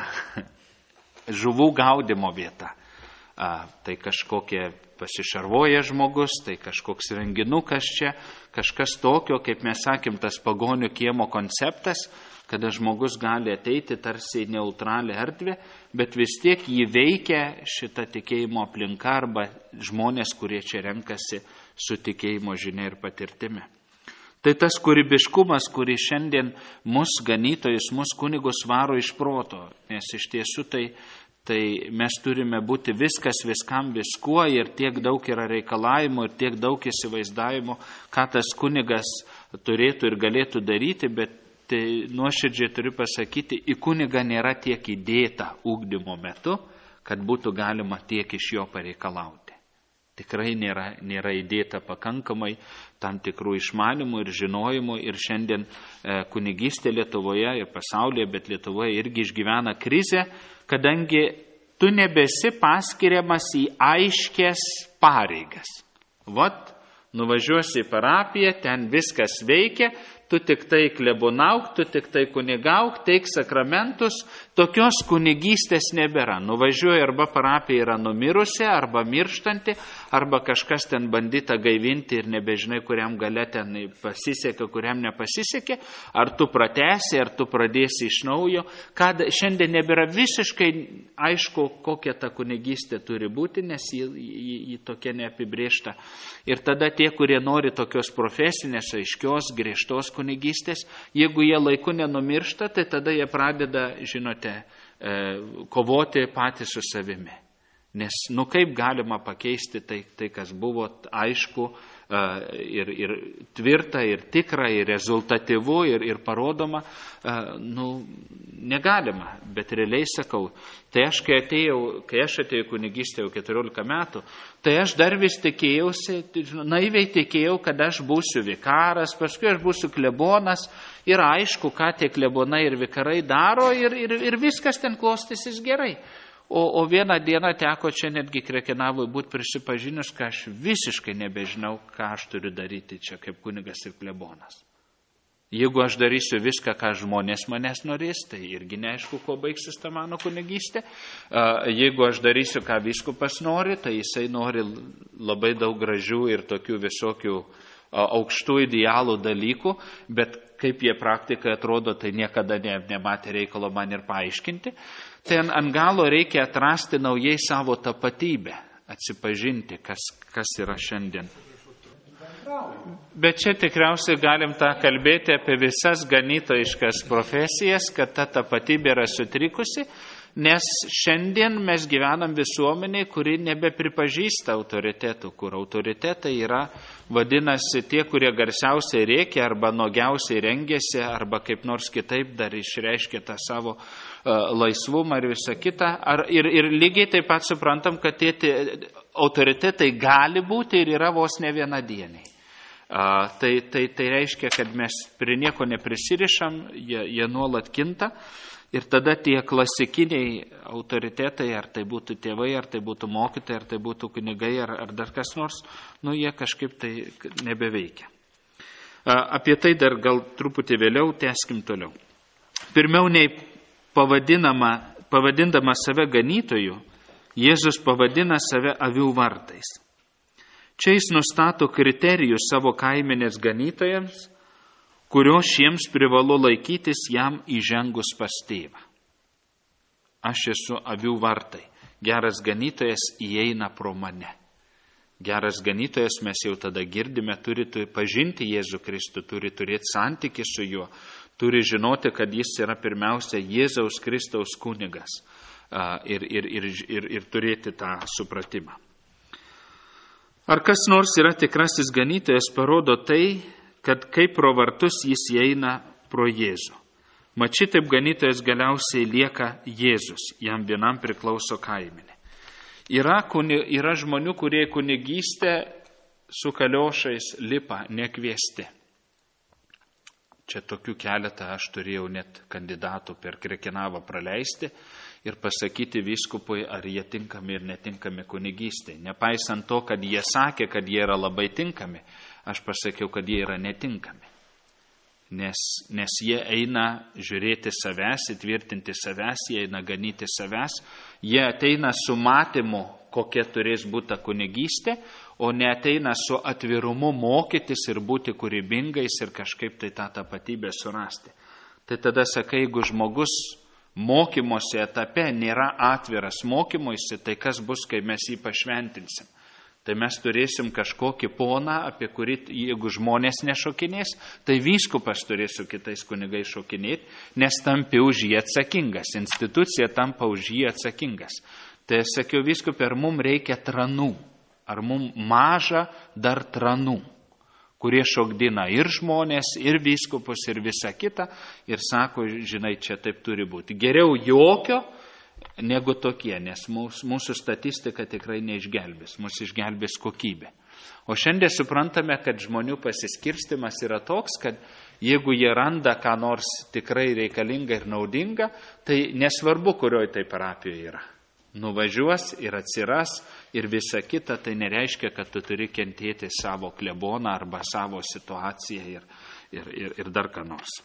[SPEAKER 1] žuvų gaudimo vieta. Tai kažkokie pasišarvoja žmogus, tai kažkoks renginukas čia, kažkas tokio, kaip mes sakėm, tas pagonių kiemo konceptas, kada žmogus gali ateiti tarsi į neutralią erdvę, bet vis tiek jį veikia šita tikėjimo aplinka arba žmonės, kurie čia renkasi su tikėjimo žinia ir patirtimi. Tai tas kūrybiškumas, kuris šiandien mus ganytojus, mus kunigus varo iš proto, nes iš tiesų tai mes turime būti viskas viskam viskuo ir tiek daug yra reikalavimų ir tiek daug įsivaizdavimų, ką tas kunigas turėtų ir galėtų daryti, bet tai nuoširdžiai turiu pasakyti, į kunigą nėra tiek įdėta ugdymo metu, kad būtų galima tiek iš jo pareikalauti. Tikrai nėra įdėta pakankamai tam tikrų išmanimų ir žinojimų ir šiandien kunigystė Lietuvoje ir pasaulyje, bet Lietuvoje irgi išgyvena krizę, kadangi tu nebesi paskiriamas į aiškės pareigas. Vat, nuvažiuosi į parapiją, ten viskas veikia, tu tik tai klebonauk, tu tik tai kunigauk, teik sakramentus, tokios kunigystės nebėra. Nuvažiuoji arba parapija yra numirusi, arba mirštanti, arba kažkas ten bandyta gaivinti ir nebežinai, kuriam gale ten pasisekė, kuriam nepasisekė, ar tu pratęsi, ar tu pradėsi iš naujo, kad šiandien nebėra visiškai aišku, kokia ta kunigystė turi būti, nes ji tokia neapibrėžta. Ir tada tie, kurie nori tokios profesinės, aiškios, griežtos kunigystės, jeigu jie laiku nenumiršta, tai tada jie pradeda, žinote, kovoti patys su savimi. Nes, kaip galima pakeisti tai kas buvo aišku ir tvirta, ir tikra, ir rezultatyvu, ir parodoma, negalima. Bet realiai sakau, tai aš, kai aš atėjau kunigystę jau 14 metų, tai aš dar vis tikėjausi, naiviai tikėjau, kad aš būsiu vikaras, paskui aš būsiu klebonas, ir aišku, ką tie klebonai ir vikarai daro, ir viskas ten klostysis gerai. O vieną dieną teko čia netgi Krekenavui būti prisipažinus, kad aš visiškai nebežinau, ką aš turiu daryti čia kaip kunigas ir klebonas. Jeigu aš darysiu viską, ką žmonės manęs norės, tai irgi neaišku, kuo baigsis ta mano kunigystė. Jeigu aš darysiu, ką vyskupas nori, tai jisai nori labai daug gražių ir tokių visokių aukštų idealų dalykų, bet kaip jie praktikoje atrodo, tai niekada nematė reikalo man ir paaiškinti. Ten ant galo reikia atrasti naujai savo tapatybę, atsipažinti, kas yra šiandien. Bet čia tikriausiai galim tą kalbėti apie visas ganytojiškas profesijas, kad ta tapatybė yra sutrikusi nes šiandien mes gyvenam visuomenėje, kuri nebepripažįsta autoritetų, kur autoritetai yra, vadinasi, tie, kurie garsiausiai rėkia arba nuogiausiai rengiasi, arba kaip nors kitaip dar išreiškia tą savo laisvumą ir visą kitą. Ir lygiai taip pat suprantam, kad tie autoritetai gali būti ir yra vos ne vienadieniai. Tai reiškia, kad mes prie nieko neprisirišam, jie nuolat kinta. Ir tada tie klasikiniai autoritetai, ar tai būtų tėvai, ar tai būtų mokytojai, ar tai būtų kunigai, ar dar kas nors, jie kažkaip tai nebeveikia. Apie tai dar gal truputį vėliau, tęskim toliau. Pirmiau nei pavadindama save ganytoju, Jėzus pavadina save avių vartais. Čia jis nustato kriterijus savo kaimenės ganytojams, kurio šiems privalu laikytis jam įžengus pas tėvą. Aš esu avių vartai. Geras ganytojas įeina pro mane. Geras ganytojas, mes jau tada girdime, turi pažinti Jėzų Kristų, turi turėti santykį su juo, turi žinoti, kad jis yra pirmiausia Jėzaus Kristaus kunigas ir turėti tą supratimą. Ar kas nors yra tikrasis ganytojas, parodo tai, kad kaip pro vartus jis įeina pro Jėzų. Mat šitaip ganytojas galiausiai lieka Jėzus, jam vienam priklauso kaimenė. Yra žmonių, kurie kunigystę su kaliošais lipa nekviesti. Čia tokių keletą aš turėjau net kandidatų per Krekenavą praleisti ir pasakyti vyskupui, ar jie tinkami ir netinkami kunigystėje. Nepaisant to, kad jie sakė, kad jie yra labai tinkami, aš pasakiau, kad jie yra netinkami. Nes jie eina žiūrėti savęs, įtvirtinti savęs, jie eina ganyti savęs, jie ateina su matymu, kokia turės būti ta kunigystė, o ne ateina su atvirumu mokytis ir būti kūrybingais ir kažkaip tai tą tapatybę surasti. Tai tada sakai, jeigu žmogus mokymosi etape nėra atviras mokymuisi, tai kas bus, kai mes jį pašventinsim? Tai mes turėsim kažkokį poną, apie kurį, jeigu žmonės nešokinės, tai vyskupas turės su kitais kunigais šokinėti, nes tampi už jį atsakingas, institucija tampa už jį atsakingas. Tai aš sakiau, vyskupė, ar mums reikia tranų, ar mums maža dar tranų, kurie šokdina ir žmonės, ir vyskupus, ir visą kitą, ir sako, žinai, čia taip turi būti. Geriau jokio, negu tokie, nes mūsų statistika tikrai neišgelbės, mūsų išgelbės kokybė. O šiandien suprantame, kad žmonių pasiskirstimas yra toks, kad jeigu jie randa ką nors tikrai reikalinga ir naudinga, tai nesvarbu, kurioj tai parapijoje yra. Nuvažiuos ir atsiras ir visa kita, tai nereiškia, kad tu turi kentėti savo kleboną arba savo situaciją ir dar ką nors.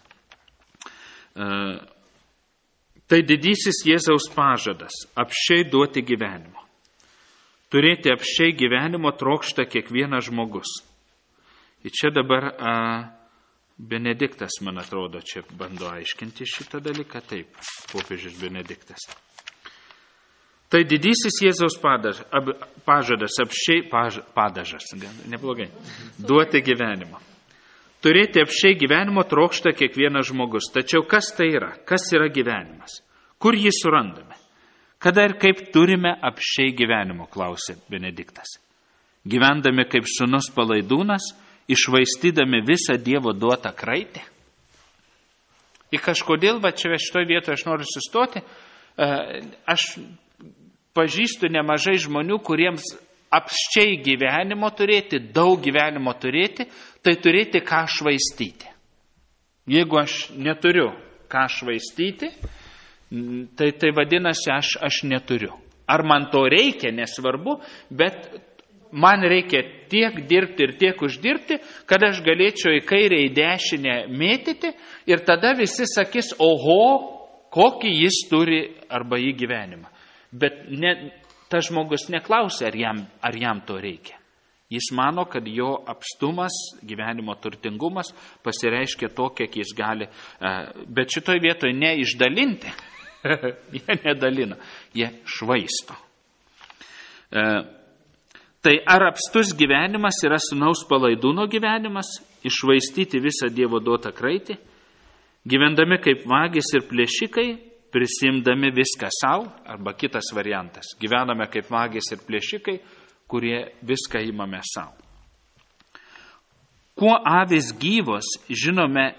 [SPEAKER 1] Tai didysis Jėzaus pažadas – apsčiai duoti gyvenimo. Turėti apsčiai gyvenimo trokšta kiekvienas žmogus. Ir čia dabar Benediktas, man atrodo, čia bando aiškinti šitą dalyką. Taip, popiežius Benediktas. Tai didysis Jėzaus pažadas – apsčiai padažas, neblogai, duoti gyvenimo. Turėti apsčiai gyvenimo trokšta kiekvienas žmogus. Tačiau kas tai yra? Kas yra gyvenimas? Kur jį surandame? Kada ir kaip turime apsčiai gyvenimo, klausė Benediktas. Gyvendami kaip sūnus palaidūnas, išvaistydami visą Dievo duotą kraitę? Ir kažkodėl, čia šitoje vietoje aš noriu sustoti, aš pažįstu nemažai žmonių, kuriems apsčiai gyvenimo turėti, daug gyvenimo turėti, tai turėti ką švaistyti. Jeigu aš neturiu ką švaistyti, tai vadinasi, aš neturiu. Ar man to reikia, nesvarbu, bet man reikia tiek dirbti ir tiek uždirbti, kad aš galėčiau į kairę, į dešinę mėtyti ir tada visi sakys, oho, kokį jis turi arba į gyvenimą. Bet tas žmogus neklausia, ar jam to reikia. Jis mano, kad jo apstumas, gyvenimo turtingumas pasireiškia to, kiek jis gali. Bet šitoj vietoje ne išdalinti. Jie nedalina, jie švaisto. Tai ar apstus gyvenimas yra sūnaus palaidūno gyvenimas, iššvaistyti visą Dievo duotą kraitį, gyvendami kaip vagis ir plėšikai, prisimdami viską savo, arba kitas variantas. Gyvename kaip vagys ir plėšikai, kurie viską imame savo. Kuo avys gyvos, žinome.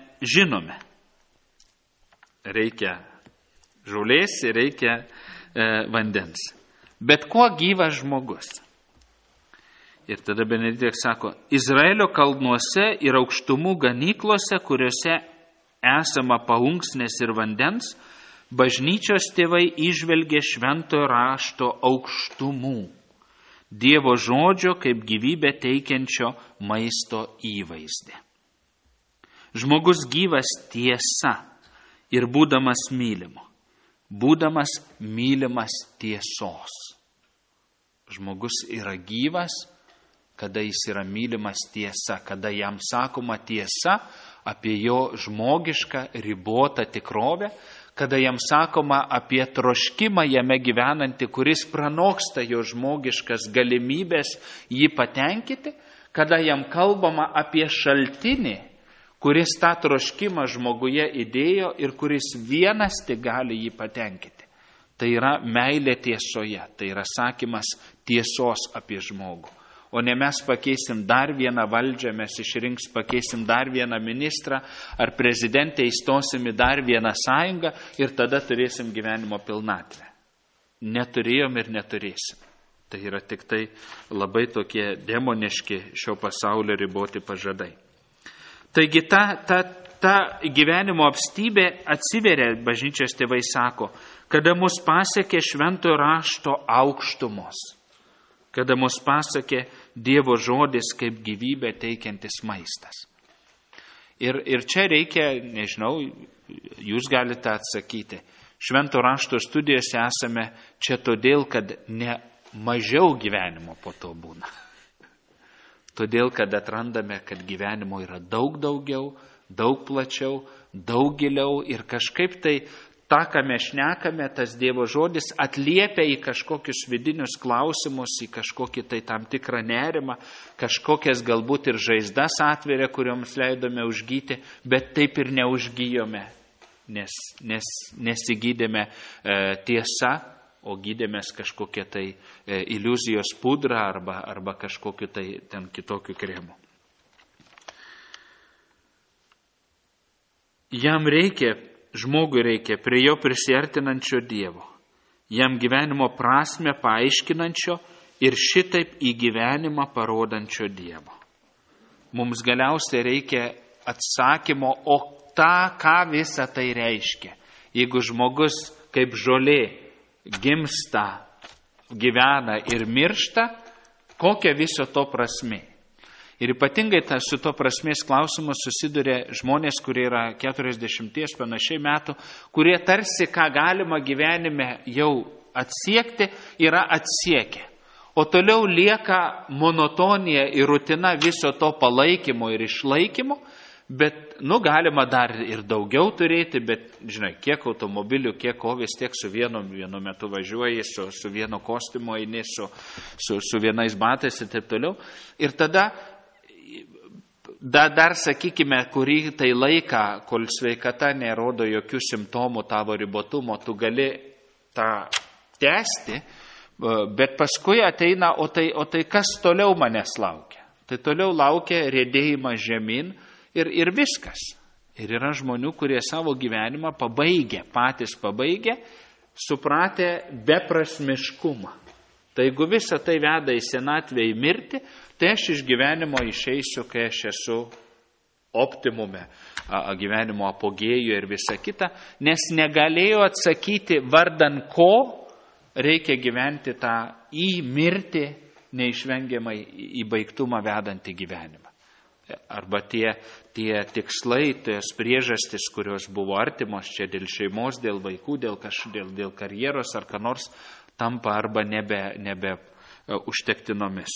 [SPEAKER 1] Reikia žolės ir reikia vandens. Bet kuo gyvas žmogus? Ir tada Benediktas sako, Izraelio kalnuose ir aukštumų ganyklose, kuriuose esama paunksnės ir vandens, bažnyčios tėvai įžvelgė šventojo rašto aukštumų, Dievo žodžio kaip gyvybę teikiančio maisto įvaizdį. Žmogus gyvas tiesa ir būdamas mylimas tiesos. Žmogus yra gyvas, kada jis yra mylimas tiesa, kada jam sakoma tiesa apie jo žmogišką ribotą tikrovę, kada jam sakoma apie troškimą jame gyvenantį, kuris pranoksta jo žmogiškas galimybės jį patenkinti, kada jam kalbama apie šaltinį, kuris tą troškimą žmoguje įdėjo ir kuris vienas tik gali jį patenkinti. Tai yra meilė tiesoje, tai yra sakymas tiesos apie žmogų. O ne mes pakeisim dar vieną valdžią, mes pakeisim dar vieną ministrą, ar prezidentę įstosim į dar vieną sąjungą ir tada turėsim gyvenimo pilnatvę. Neturėjom ir neturėsim. Tai yra tik tai labai tokie demoniški šio pasaulio riboti pažadai. Taigi ta gyvenimo apstybė atsiveria, bažnyčios tėvai sako, kada mus pasiekė šventojo rašto aukštumos, kada mus pasiekė Dievo žodis kaip gyvybę teikiantis maistas. Ir čia reikia, nežinau, jūs galite atsakyti, švento rašto studijose esame čia todėl, kad ne mažiau gyvenimo po to būna. Todėl, kad atrandame, kad gyvenimo yra daug daugiau, daug plačiau, daug giliau ir kažkaip tai tą, ką mes šnekame, tas Dievo žodis atliepia į kažkokius vidinius klausimus, į kažkokį tai tam tikrą nerimą, kažkokias galbūt ir žaizdas atveria, kurioms leidome užgyti, bet taip ir neužgyjome, nes nesigydėme tiesa, o gydėmės kažkokią tai iliuzijos pudrą arba kažkokiu tai ten kitokiu kremu. Žmogui reikia prie jo prisiartinančio Dievo, jam gyvenimo prasmę paaiškinančio ir šitaip į gyvenimą parodančio Dievo. Mums galiausiai reikia atsakymo, o ką visa tai reiškia. Jeigu žmogus kaip žolė gimsta, gyvena ir miršta, kokia viso to prasmė? Ir ypatingai su to prasmės klausimu susiduria žmonės, kurie yra 40 panašiai metų, kurie tarsi ką galima gyvenime jau atsiekti, yra atsiekę. O toliau lieka monotonija ir rutina viso to palaikymo ir išlaikymo, bet, galima dar ir daugiau turėti, bet, žinai, kiek automobilių, kiek vis tiek su vienu metu važiuoji, su vienu kostiumu eini, su vienais batais ir taip toliau. Ir tada dar sakykime, kurį tai laiką, kol sveikata nerodo jokių simptomų tavo ribotumo, tu gali tą tęsti, bet paskui ateina, o tai kas toliau manęs laukia? Tai toliau laukia riedėjimas žemyn ir viskas. Ir yra žmonių, kurie savo gyvenimą patys pabaigė, supratę beprasmiškumą. Tai jeigu visa tai veda į senatvę, į mirtį, tai aš iš gyvenimo išeisiu, kai aš esu optimume, gyvenimo apogėjuje ir visa kita, nes negalėjo atsakyti, vardan ko reikia gyventi tą į mirtį neišvengiamai į baigtumą vedantį gyvenimą. Arba tie tikslai, tos priežastis, kurios buvo artimos čia dėl šeimos, dėl vaikų, dėl karjeros ar ką nors, tampa arba nebe užtektinomis.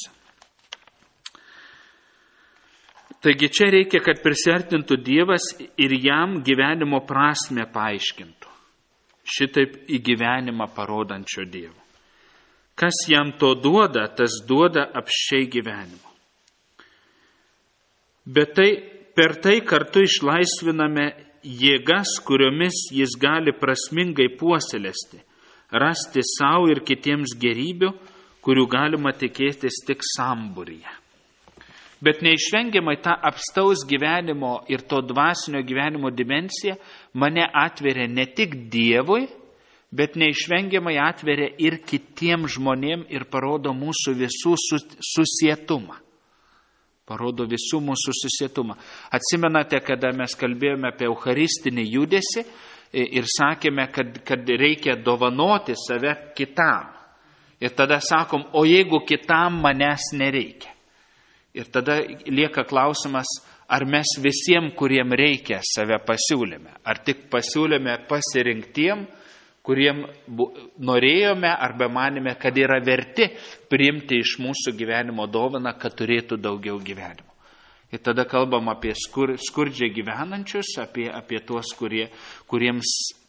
[SPEAKER 1] Taigi čia reikia, kad prisiartintų Dievas ir jam gyvenimo prasmę paaiškintų. Šitaip į gyvenimą parodančio Dievo. Kas jam to duoda, tas duoda apsčiai gyvenimo. Bet per tai kartu išlaisviname jėgas, kuriomis jis gali prasmingai puoselėti, rasti savo ir kitiems gerybių, kurių galima tikėtis tik sambūryje. Bet neišvengiamai ta apstaus gyvenimo ir to dvasinio gyvenimo dimensija mane atveria ne tik Dievui, bet neišvengiamai atveria ir kitiems žmonėms ir parodo mūsų visų susietumą. Parodo visų mūsų susietumą. Atsimenate, kada mes kalbėjome apie eucharistinį judesį ir sakėme, kad reikia dovanoti save kitam. Ir tada sakom, o jeigu kitam manęs nereikia. Ir tada lieka klausimas, ar mes visiems, kuriem reikia, save pasiūlėme. Ar tik pasiūlėme pasirinktiem, kuriem norėjome arba manėme, kad yra verti priimti iš mūsų gyvenimo dovaną, kad turėtų daugiau gyvenimo. Ir tada kalbam apie skurdžiai gyvenančius, apie tuos, kuriems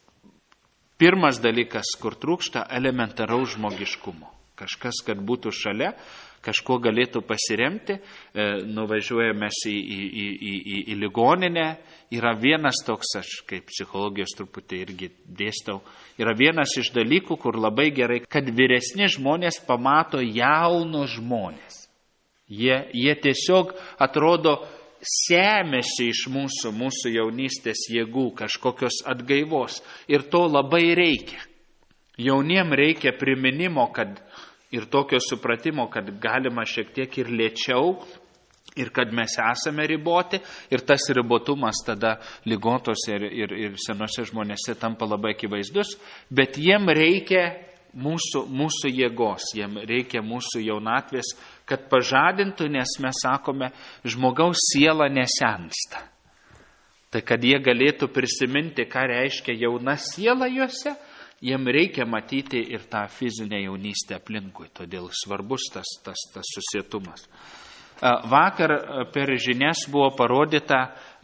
[SPEAKER 1] pirmas dalykas, kur trūksta elementaraus žmogiškumo. Kažkas, kad būtų šalia, kažko galėtų pasiremti, nuvažiuojame į ligoninę, yra vienas toks, aš kaip psichologijos truputį irgi dėstau, yra vienas iš dalykų, kur labai gerai, kad vyresni žmonės pamato jaunus žmonės. Jie tiesiog atrodo semėsi iš mūsų jaunystės jėgų, kažkokios atgaivos. Ir to labai reikia. Jauniem reikia priminimo, ir tokio supratimo, kad galima šiek tiek ir lėčiau, ir kad mes esame riboti, ir tas ribotumas tada ligotose ir senose žmonėse tampa labai akivaizdus, bet jiem reikia mūsų jėgos, jiem reikia mūsų jaunatvės, kad pažadintų, nes mes sakome, žmogaus siela nesensta. Tai kad jie galėtų prisiminti, ką reiškia jauna siela juose, jiem reikia matyti ir tą fizinę jaunystę aplinkui, todėl svarbus tas susietumas. Vakar per žinias buvo parodyta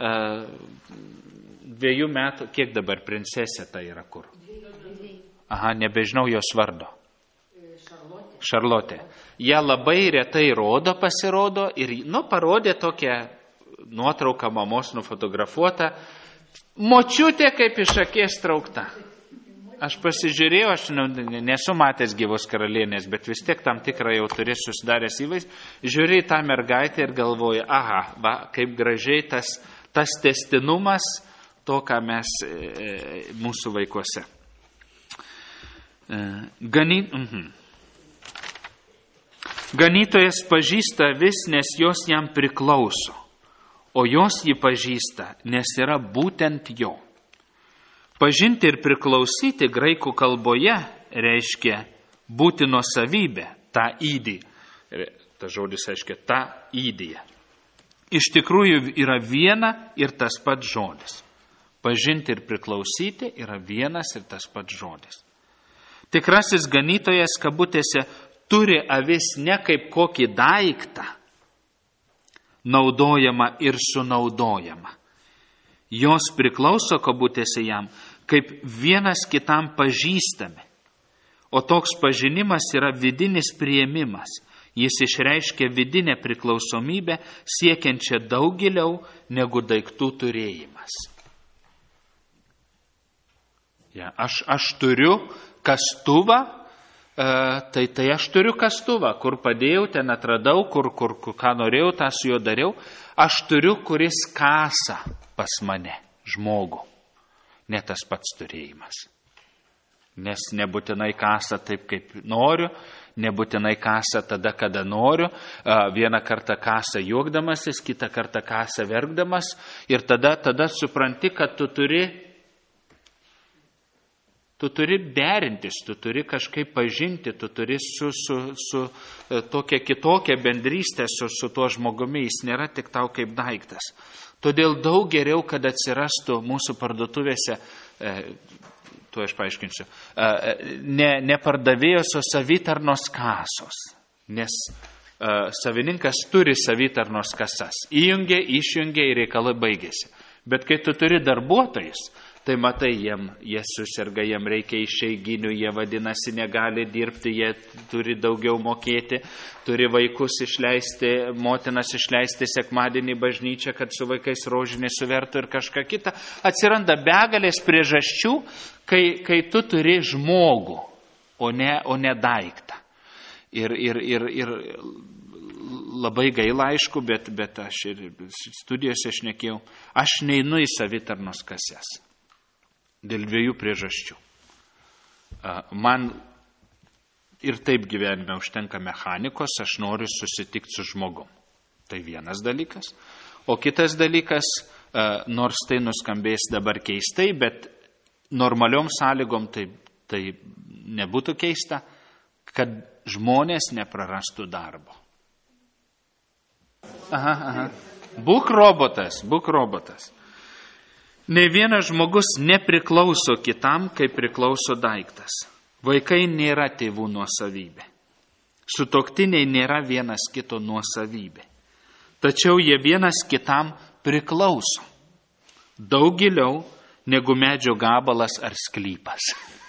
[SPEAKER 1] 2 metų, kiek dabar princesė tai yra kur? Aha, nebežinau jos vardo. Šarlotė. Ją labai retai pasirodo ir, parodė tokią nuotrauką mamos nufotografuotą, močiutė kaip iš akies traukta. Aš pasižiūrėjau, aš nesu matęs gyvos karalienės, bet vis tiek tam tikrą jau turi susidaręs įvaizdį. Žiūrėjau tą mergaitę ir galvoju, kaip gražiai tas tęstinumas to, ką mes mūsų vaikuose. Ganytojas pažįsta vis, nes jos jam priklauso, o jos jį pažįsta, nes yra būtent jo. Pažinti ir priklausyti graikų kalboje reiškia būti nuosavybė, tą įdį. Tas žodis reiškia tą įdyje. Iš tikrųjų yra viena ir tas pats žodis. Pažinti ir priklausyti yra vienas ir tas pats žodis. Tikrasis ganytojas, kabutėse, turi avis ne kaip kokį daiktą, naudojama ir sunaudojama. Jos priklauso, kabutėse, jam, kaip vienas kitam pažįstami. O toks pažinimas yra vidinis priėmimas. Jis išreiškia vidinę priklausomybę, siekiančią daug giliau negu daiktų turėjimas. Aš turiu kastuvą, tai aš turiu kastuvą, kur padėjau, ten atradau, kur ką norėjau, tą su juo dariau. Aš turiu, kuris kasa pas mane žmogų. Ne tas pats turėjimas. Nes nebūtinai kasa taip, kaip noriu, nebūtinai kasa tada, kada noriu. Vieną kartą kasa juokdamasis, kitą kartą kasa verkdamas. Ir tada supranti, kad tu turi derintis, tu turi kažkaip pažinti, tu turi su tokia kitokia bendrystė su tuo žmogumi, jis nėra tik tau kaip daiktas. Todėl daug geriau, kad atsirastų mūsų parduotuvėse, tuo aš paaiškinsiu, ne pardavėjos, o savitarnos kasos, nes savininkas turi savitarnos kasas, įjungia, išjungia ir reikalai baigėsi. Bet kai tu turi darbuotojus, Tai matai, jie susirga, jiem reikia išeiginių, jie vadinasi negali dirbti, jie turi daugiau mokėti, turi vaikus išleisti, motinas išleisti sekmadienį bažnyčią, kad su vaikais rožinį suvertų ir kažką kitą. Atsiranda begalės priežasčių, kai tu turi žmogų, o ne daiktą. Ir labai gaila, aišku, bet aš ir studijose šnekėjau, aš neinu į savitarnos kases. Dėl 2 priežasčių. Man ir taip gyvenime užtenka mechanikos, aš noriu susitikti su žmogum. Tai vienas dalykas. O kitas dalykas, nors tai nuskambės dabar keistai, bet normaliom sąlygom tai nebūtų keista, kad žmonės neprarastų darbo. Aha. Būk robotas. Nei vienas žmogus nepriklauso kitam, kaip priklauso daiktas. Vaikai nėra tėvų nuosavybė. Sutuoktiniai nėra vienas kito nuosavybė. Tačiau jie vienas kitam priklauso. Daug giliau negu medžio gabalas ar sklypas.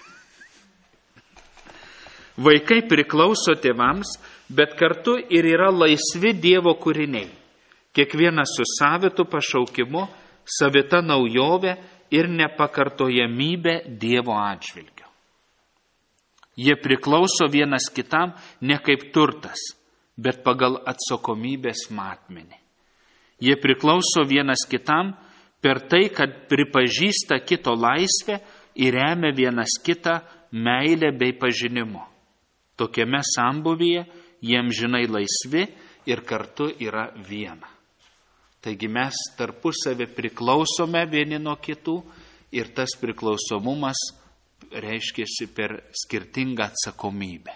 [SPEAKER 1] Vaikai priklauso tėvams, bet kartu ir yra laisvi Dievo kūriniai. Kiekvienas su savitu pašaukimu, savita naujovė ir nepakartojamybė Dievo atžvilgiu. Jie priklauso vienas kitam ne kaip turtas, bet pagal atsakomybės matmenį. Jie priklauso vienas kitam per tai, kad pripažįsta kito laisvę ir remia vienas kitą meilę bei pažinimu. Tokiame sambuvyje jiems žinai laisvi ir kartu yra viena. Taigi mes tarpusavį priklausome vieni nuo kitų ir tas priklausomumas reiškiasi per skirtingą atsakomybę.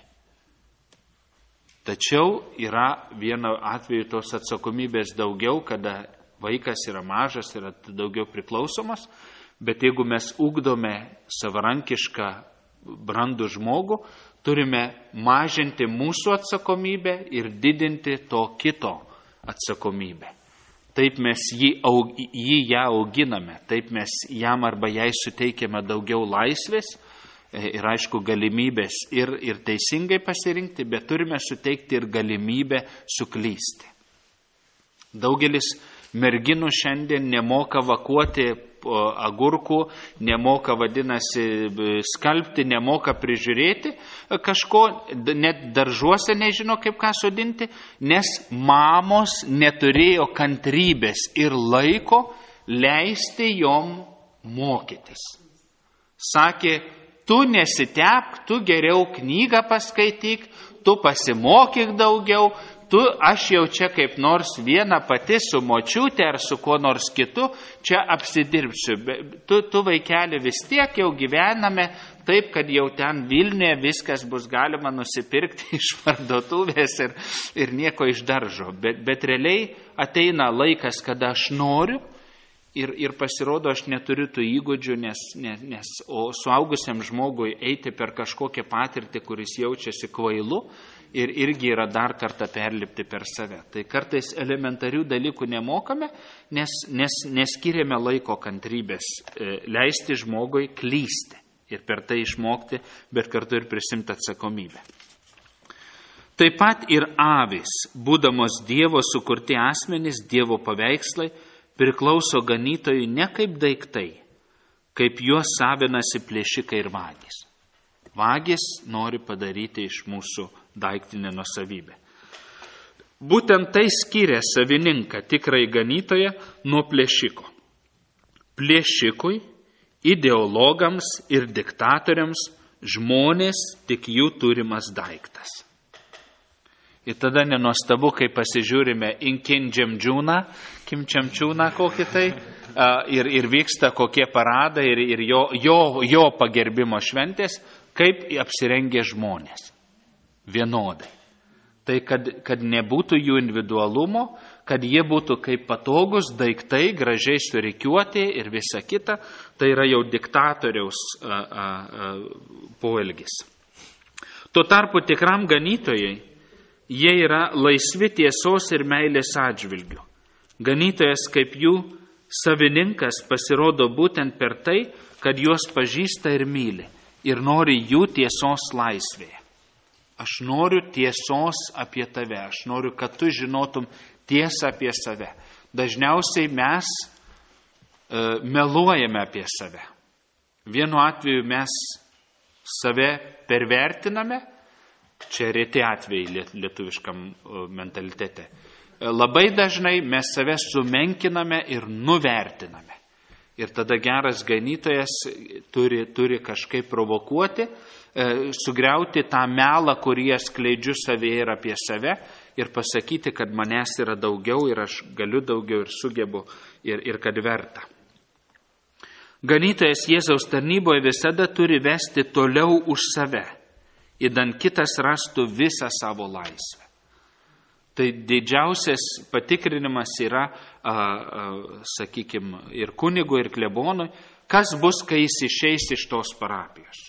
[SPEAKER 1] Tačiau yra vieno atveju tos atsakomybės daugiau, kada vaikas yra mažas, yra daugiau priklausomas, bet jeigu mes ugdome savarankišką brandų žmogų, turime mažinti mūsų atsakomybę ir didinti to kito atsakomybę. Taip mes ją auginame, taip mes jam arba jai suteikiame daugiau laisvės ir aišku galimybės ir teisingai pasirinkti, bet turime suteikti ir galimybę suklysti. Daugelis merginų šiandien nemoka vakuoti agurkų, nemoka, vadinasi, skalbti, nemoka prižiūrėti kažko, net daržuose nežino, kaip ką sodinti, nes mamos neturėjo kantrybės ir laiko leisti jom mokytis. Sakė, tu nesitepk, tu geriau knygą paskaityk, tu pasimokyk daugiau, aš jau čia kaip nors viena pati su močiutė ar su kuo nors kitu čia apsidirbsiu. Tu vaikeli vis tiek jau gyvename taip, kad jau ten Vilniuje viskas bus galima nusipirkti iš parduotuvės ir nieko iš daržo. Bet realiai ateina laikas, kada aš noriu ir pasirodo aš neturiu tų įgūdžių, o suaugusiam žmogui eiti per kažkokią patirtį, kuris jaučiasi kvailu, ir irgi yra dar kartą perlipti per save. Tai kartais elementarių dalykų nemokame, nes neskiriame laiko kantrybės leisti žmogui klysti ir per tai išmokti, bet kartu ir prisimti atsakomybę. Taip pat ir avys, būdamos Dievo sukurti asmenys, Dievo paveikslai, priklauso ganytojui ne kaip daiktai, kaip juos savinasi plėšikai ir vagys. Vagys nori padaryti iš mūsų daiktinę nuosavybę. Būtent tai skiria savininką, tikrai ganytoją, nuo plėšiko. Plėšikui, ideologams ir diktatoriams žmonės tik jų turimas daiktas. Ir tada nenuostabu, kai pasižiūrime Kim Čemčiūną kokį tai, ir vyksta kokie paradai ir jo pagerbimo šventės, kaip apsirengė žmonės. Vienodai. Tai kad nebūtų jų individualumo, kad jie būtų kaip patogus daiktai, gražiai surikiuoti ir visa kita, tai yra jau diktatoriaus poelgis. Tuo tarpu tikram ganytojai, jie yra laisvi tiesos ir meilės atžvilgių. Ganytojas kaip jų savininkas pasirodo būtent per tai, kad juos pažįsta ir myli ir nori jų tiesos laisvėje. Aš noriu tiesos apie tave, aš noriu, kad tu žinotum tiesą apie save. Dažniausiai mes meluojame apie save. Vienu atveju mes save pervertiname, čia reti atvejai lietuviškam mentalitete. Labai dažnai mes save sumenkiname ir nuvertiname. Ir tada geras ganytojas turi kažkaip provokuoti, sugriauti tą melą, kurį aš skleidžiu savėje ir apie save, ir pasakyti, kad manęs yra daugiau ir aš galiu daugiau ir sugebu ir kad verta. Ganytojas Jėzaus tarnyboje visada turi vesti toliau už save, idant kitas rastų visą savo laisvę. Tai didžiausias patikrinimas yra, sakykime, ir kunigui, ir klebonui, kas bus, kai jis išeis iš tos parapijos.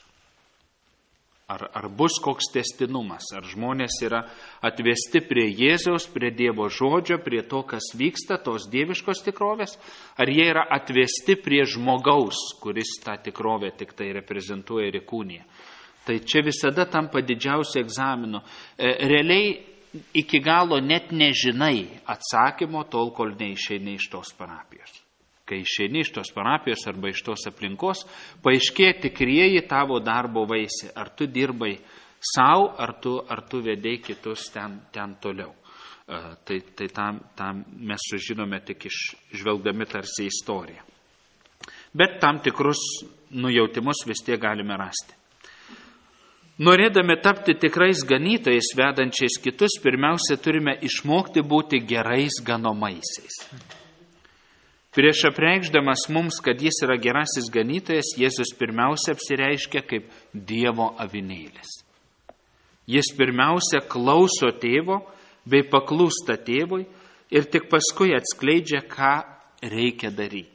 [SPEAKER 1] Ar bus koks tęstinumas, ar žmonės yra atvesti prie Jėzaus, prie Dievo žodžio, prie to, kas vyksta, tos dieviškos tikrovės, ar jie yra atvesti prie žmogaus, kuris tą tikrovę tik tai reprezentuoja ir įkūnija. Tai čia visada tampa didžiausiu egzaminu. Realiai iki galo net nežinai atsakymo tol, kol neišeini iš tos parapijos. Kai išeini iš tos parapijos arba iš tos aplinkos, paaiškėja tikrieji tavo darbo vaisiai. Ar tu dirbai savo, ar tu vedei kitus ten toliau. Tai tam mes sužinome tik žvelgdami tarsi istoriją. Bet tam tikrus nujautimus vis tiek galime rasti. Norėdami tapti tikrais ganytojais, vedančiais kitus, pirmiausia turime išmokti būti gerais ganomaisiais. Prieš apreikšdamas mums, kad jis yra gerasis ganytojas, Jėzus pirmiausia apsireiškia kaip Dievo avinėlis. Jis pirmiausia klauso tėvo bei paklūsta tėvui ir tik paskui atskleidžia, ką reikia daryti.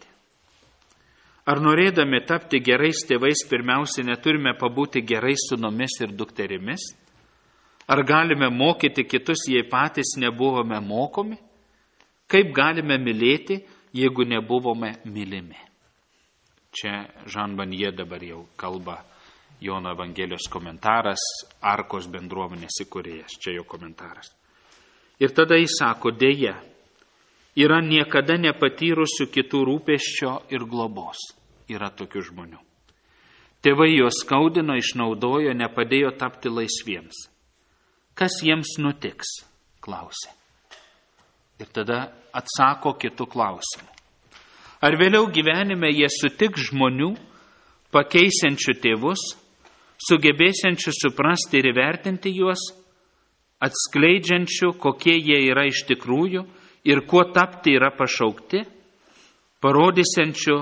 [SPEAKER 1] Ar norėdami tapti gerais tėvais, pirmiausia neturime pabūti gerais sūnumis ir dukterimis? Ar galime mokyti kitus, jei patys nebuvome mokomi? Kaip galime mylėti, jeigu nebuvome mylimi? Čia Jean Vanier dabar jau kalba, Jono Evangelijos komentaras, Arkos bendruomenės įkūrėjas, čia jo komentaras. Ir tada jis sako, dėja, yra niekada nepatyrusių kitų rūpesčio ir globos. Yra tokių žmonių. Tėvai juos skaudino, išnaudojo, nepadėjo tapti laisviems. Kas jiems nutiks? Klausė. Ir tada atsako kitų klausimų. Ar vėliau gyvenime jie sutiks žmonių, pakeisiančių tėvus, sugebėsiančių suprasti ir įvertinti juos, atskleidžiančių, kokie jie yra iš tikrųjų ir kuo tapti yra pašaukti, parodysiančių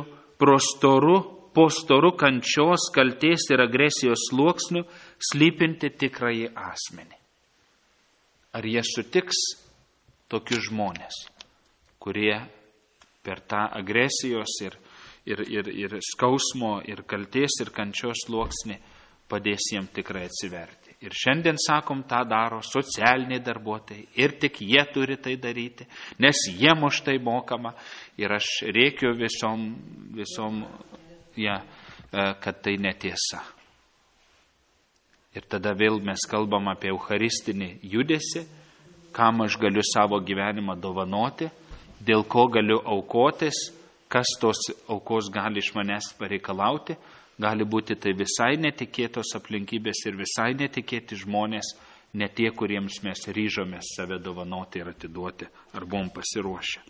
[SPEAKER 1] po storu kančios, kaltės ir agresijos sluoksnių slypinti tikrąjį asmenį. Ar jie sutiks tokius žmonės, kurie per tą agresijos ir skausmo ir kaltės ir kančios sluoksnį padės jiems tikrai atsiverti. Ir šiandien, sakom, tą daro socialiniai darbuotojai ir tik jie turi tai daryti, nes jiem už tai mokama. Ir aš rėkiu visom kad tai netiesa. Ir tada vėl mes kalbam apie eucharistinį judesį, kam aš galiu savo gyvenimą dovanoti, dėl ko galiu aukotis, kas tos aukos gali iš manęs pareikalauti. Gali būti tai visai netikėtos aplinkybės ir visai netikėti žmonės, ne tie, kuriems mes ryžomės save dovanoti ir atiduoti, ar buvom pasiruošę.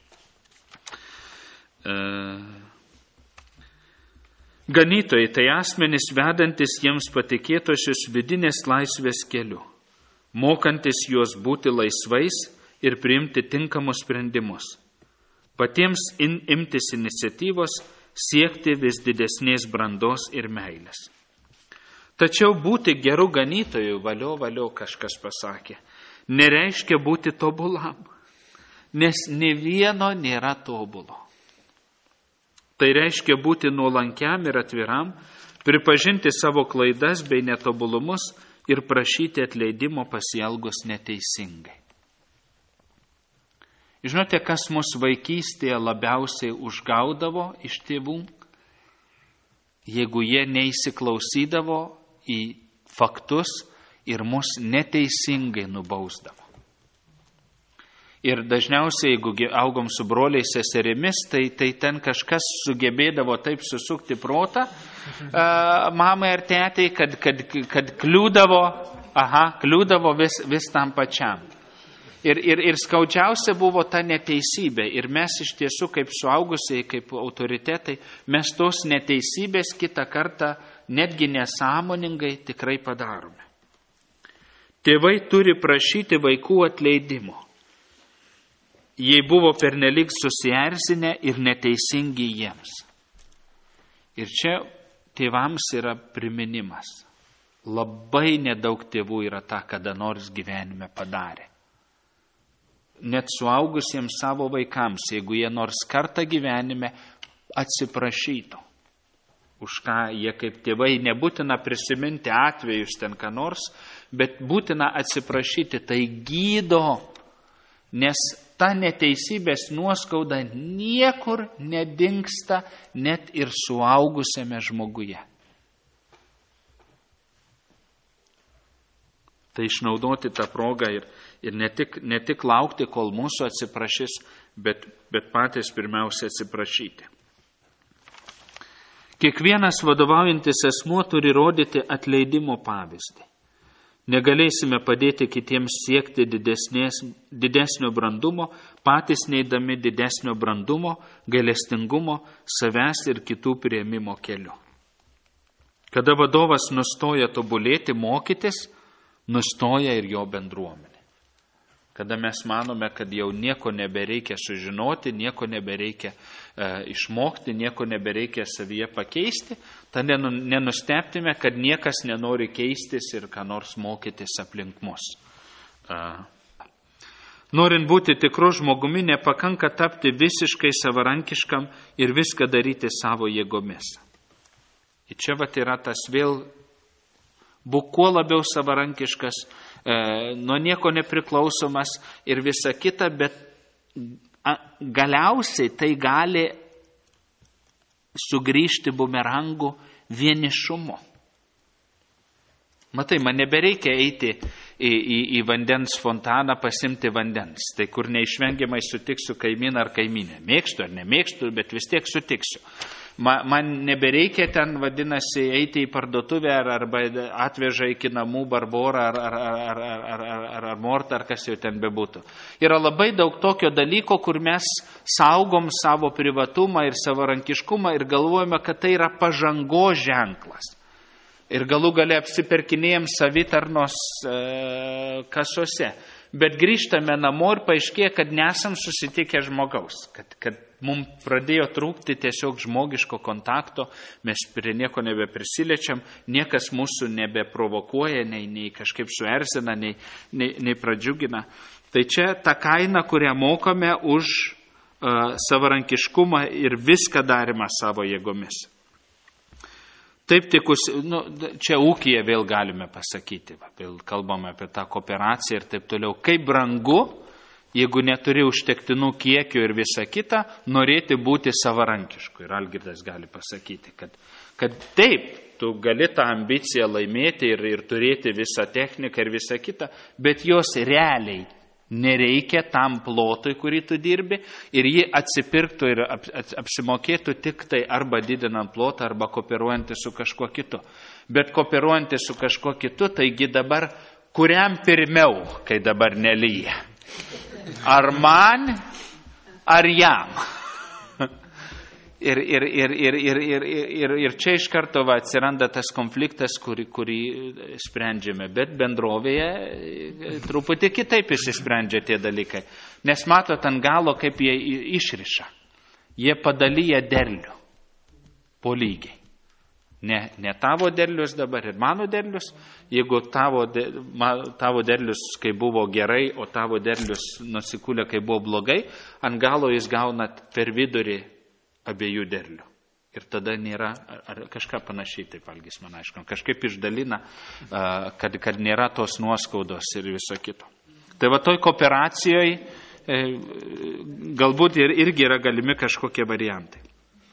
[SPEAKER 1] Ganytojai tai asmenys vedantis jiems patikėtosius vidinės laisvės keliu, mokantis juos būti laisvais ir priimti tinkamus sprendimus, patiems imtis iniciatyvos, siekti vis didesnės brandos ir meilės. Tačiau būti geru ganytoju, valio kažkas pasakė, nereiškia būti tobulam, nes nė vieno nėra tobulo. Tai reiškia būti nuolankiam ir atviram, pripažinti savo klaidas bei netobulumus ir prašyti atleidimo pasielgus neteisingai. Žinote, kas mus vaikystėje labiausiai užgaudavo iš tėvų? Jeigu jie neįsiklausydavo į faktus ir mus neteisingai nubausdavo. Ir dažniausiai, jeigu augom su broliais seserimis, tai ten kažkas sugebėdavo taip susukti protą mamai ar tėtai, kad kliūdavo vis tam pačiam. Ir skaudžiausia buvo ta neteisybė. Ir mes iš tiesų, kaip suaugusiai, kaip autoritetai, mes tos neteisybės kitą kartą netgi nesąmoningai tikrai padarome. Tėvai turi prašyti vaikų atleidimo, jei buvo pernelyg susierzinę ir neteisingi jiems. Ir čia tėvams yra priminimas. Labai nedaug tėvų yra tą kada nors gyvenime padarę. Net suaugusiems savo vaikams, jeigu jie nors kartą gyvenime atsiprašytų. Už ką jie kaip tėvai, nebūtina prisiminti atvejus ten ką nors, bet būtina atsiprašyti, tai gydo, nes ta neteisybės nuoskauda niekur nedingsta net ir suaugusiame žmoguje. Tai išnaudoti tą progą ir ne tik laukti, kol mūsų atsiprašys, bet patys pirmiausia atsiprašyti. Kiekvienas vadovaujantis asmuo turi rodyti atleidimo pavyzdį. Negalėsime padėti kitiems siekti didesnio brandumo, patys neidami didesnio brandumo, gailestingumo, savęs ir kitų priėmimo keliu. Kada vadovas nustoja tobulėti, mokytis, nustoja ir jo bendruomenė. Kada mes manome, kad jau nieko nebereikia sužinoti, nieko nebereikia išmokti, nieko nebereikia savyje pakeisti, tada nenustebtume, kad niekas nenori keistis ir ką nors mokytis aplink mus. Norint būti tikru žmogumi, nepakanka tapti visiškai savarankiškam ir viską daryti savo jėgomis. Ir čia yra tas vėl, būk kuo labiau savarankiškas, nuo nieko nepriklausomas ir visa kita, bet galiausiai tai gali sugrįžti bumerangų vienišumo. Matai, man nebereikia eiti į vandens fontaną pasimti vandens. Tai kur neišvengiamai sutiksiu kaimyną ar kaimynę. Mėgstu ar nemėgstu, bet vis tiek sutiksiu. Man nebereikia ten, vadinasi, eiti į parduotuvę arba atveža iki namų barborą ar mortą, ar kas jau ten bebūtų. Yra labai daug tokio dalyko, kur mes saugom savo privatumą ir savarankiškumą ir galvojame, kad tai yra pažangos ženklas. Ir galų gale apsiperkinėjom savitarnos kasose. Bet grįžtame namo ir paaiškėja, kad nesam susitikę žmogaus, kad mums pradėjo trūkti tiesiog žmogiško kontakto, mes prie nieko nebeprisiliečia, niekas mūsų nebeprovokuoja, nei kažkaip suerzina, nei pradžiugina. Tai čia ta kaina, kurią mokame už savarankiškumą ir viską darimą savo jėgomis. Taip tikus, čia ūkyje vėl galime pasakyti, vėl kalbame apie tą kooperaciją ir taip toliau. Kaip brangu, jeigu neturi užtektinų kiekių ir visa kita, norėti būti savarankišku. Ir Algirdas gali pasakyti, kad taip, tu gali tą ambiciją laimėti ir turėti visą techniką ir visą kitą, bet jos realiai nereikia tam plotui, kurį tu dirbi, ir jį atsipirktų ir apsimokėtų tik tai arba didinant plotą, arba kooperuojantį su kažkuo kitu. Bet kooperuojantį su kažkuo kitu, taigi dabar, kuriam pirmiau, kai dabar nelyja? Ar man, ar jam? Ir čia iš karto atsiranda tas konfliktas, kurį sprendžiame, bet bendrovėje truputį kitaip įsisprendžia tie dalykai. Nes matot ant galo, kaip jie išriša. Jie padalyja derlių po lygiai. Ne tavo derlius dabar ir mano derlius. Jeigu tavo derlius, kai buvo gerai, o tavo derlius nusikūlė, kai buvo blogai, ant galo jis gauna per vidurį abiejų derlių. Ir tada nėra, ar kažką panašiai, taip Algis man aiškino, kažkaip išdalina, kad nėra tos nuoskaudos ir viso kito. Tai va toj kooperacijoje galbūt irgi yra galimi kažkokie variantai.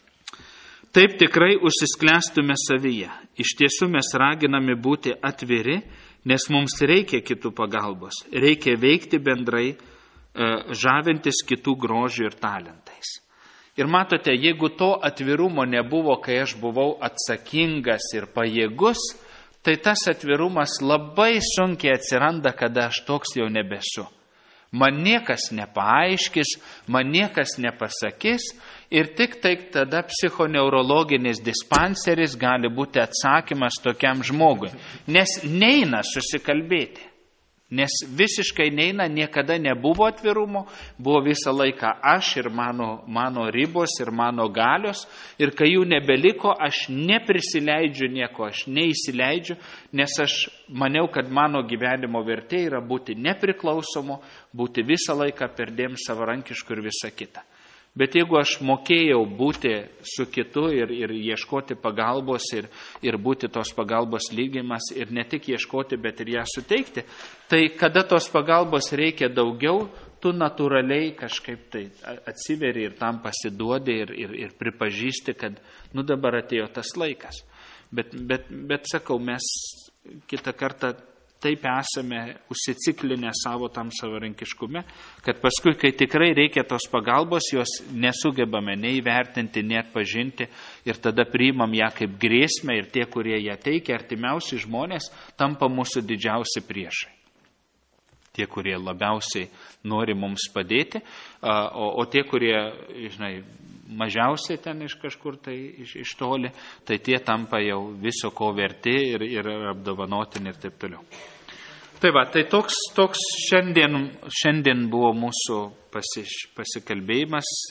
[SPEAKER 1] Taip tikrai užsisklęstume savyje. Iš tiesų mes raginami būti atviri, nes mums reikia kitų pagalbos. Reikia veikti bendrai, žavintis kitų grožių ir talentais. Ir matote, jeigu to atvirumo nebuvo, kai aš buvau atsakingas ir pajėgus, tai tas atvirumas labai sunkiai atsiranda, kada aš toks jau nebesu. Man niekas nepaaiškis, man niekas nepasakys ir tik tai tada psichoneurologinis dispanseris gali būti atsakymas tokiam žmogui. Nes neina susikalbėti. Nes visiškai neina, niekada nebuvo atvirumo, buvo visą laiką aš ir mano ribos ir mano galios. Ir kai jų nebeliko, aš neprisileidžiu nieko, aš neįsileidžiu, nes aš maniau, kad mano gyvenimo vertė yra būti nepriklausomu, būti visą laiką perdėm savarankišku ir visa kita. Bet jeigu aš mokėjau būti su kitu ir ieškoti pagalbos ir būti tos pagalbos lygimas ir ne tik ieškoti, bet ir ją suteikti, tai kada tos pagalbos reikia daugiau, tu natūraliai kažkaip tai atsiveri ir tam pasiduodi ir pripažįsti, kad dabar atėjo tas laikas. Bet sakau, mes kitą kartą taip esame užsiciklinę savo tam savarankiškume, kad paskui, kai tikrai reikia tos pagalbos, jos nesugebame nei vertinti, nei atpažinti ir tada priimam ją kaip grėsmę ir tie, kurie ją teikia, artimiausi žmonės, tampa mūsų didžiausi priešai. Tie, kurie labiausiai nori mums padėti, o tie, kurie, mažiausiai ten iš kažkur tai iš toli, tai tie tampa jau viso ko verti ir apdovanotini ir taip toliau. Tai va, tai toks šiandien buvo mūsų pasikalbėjimas.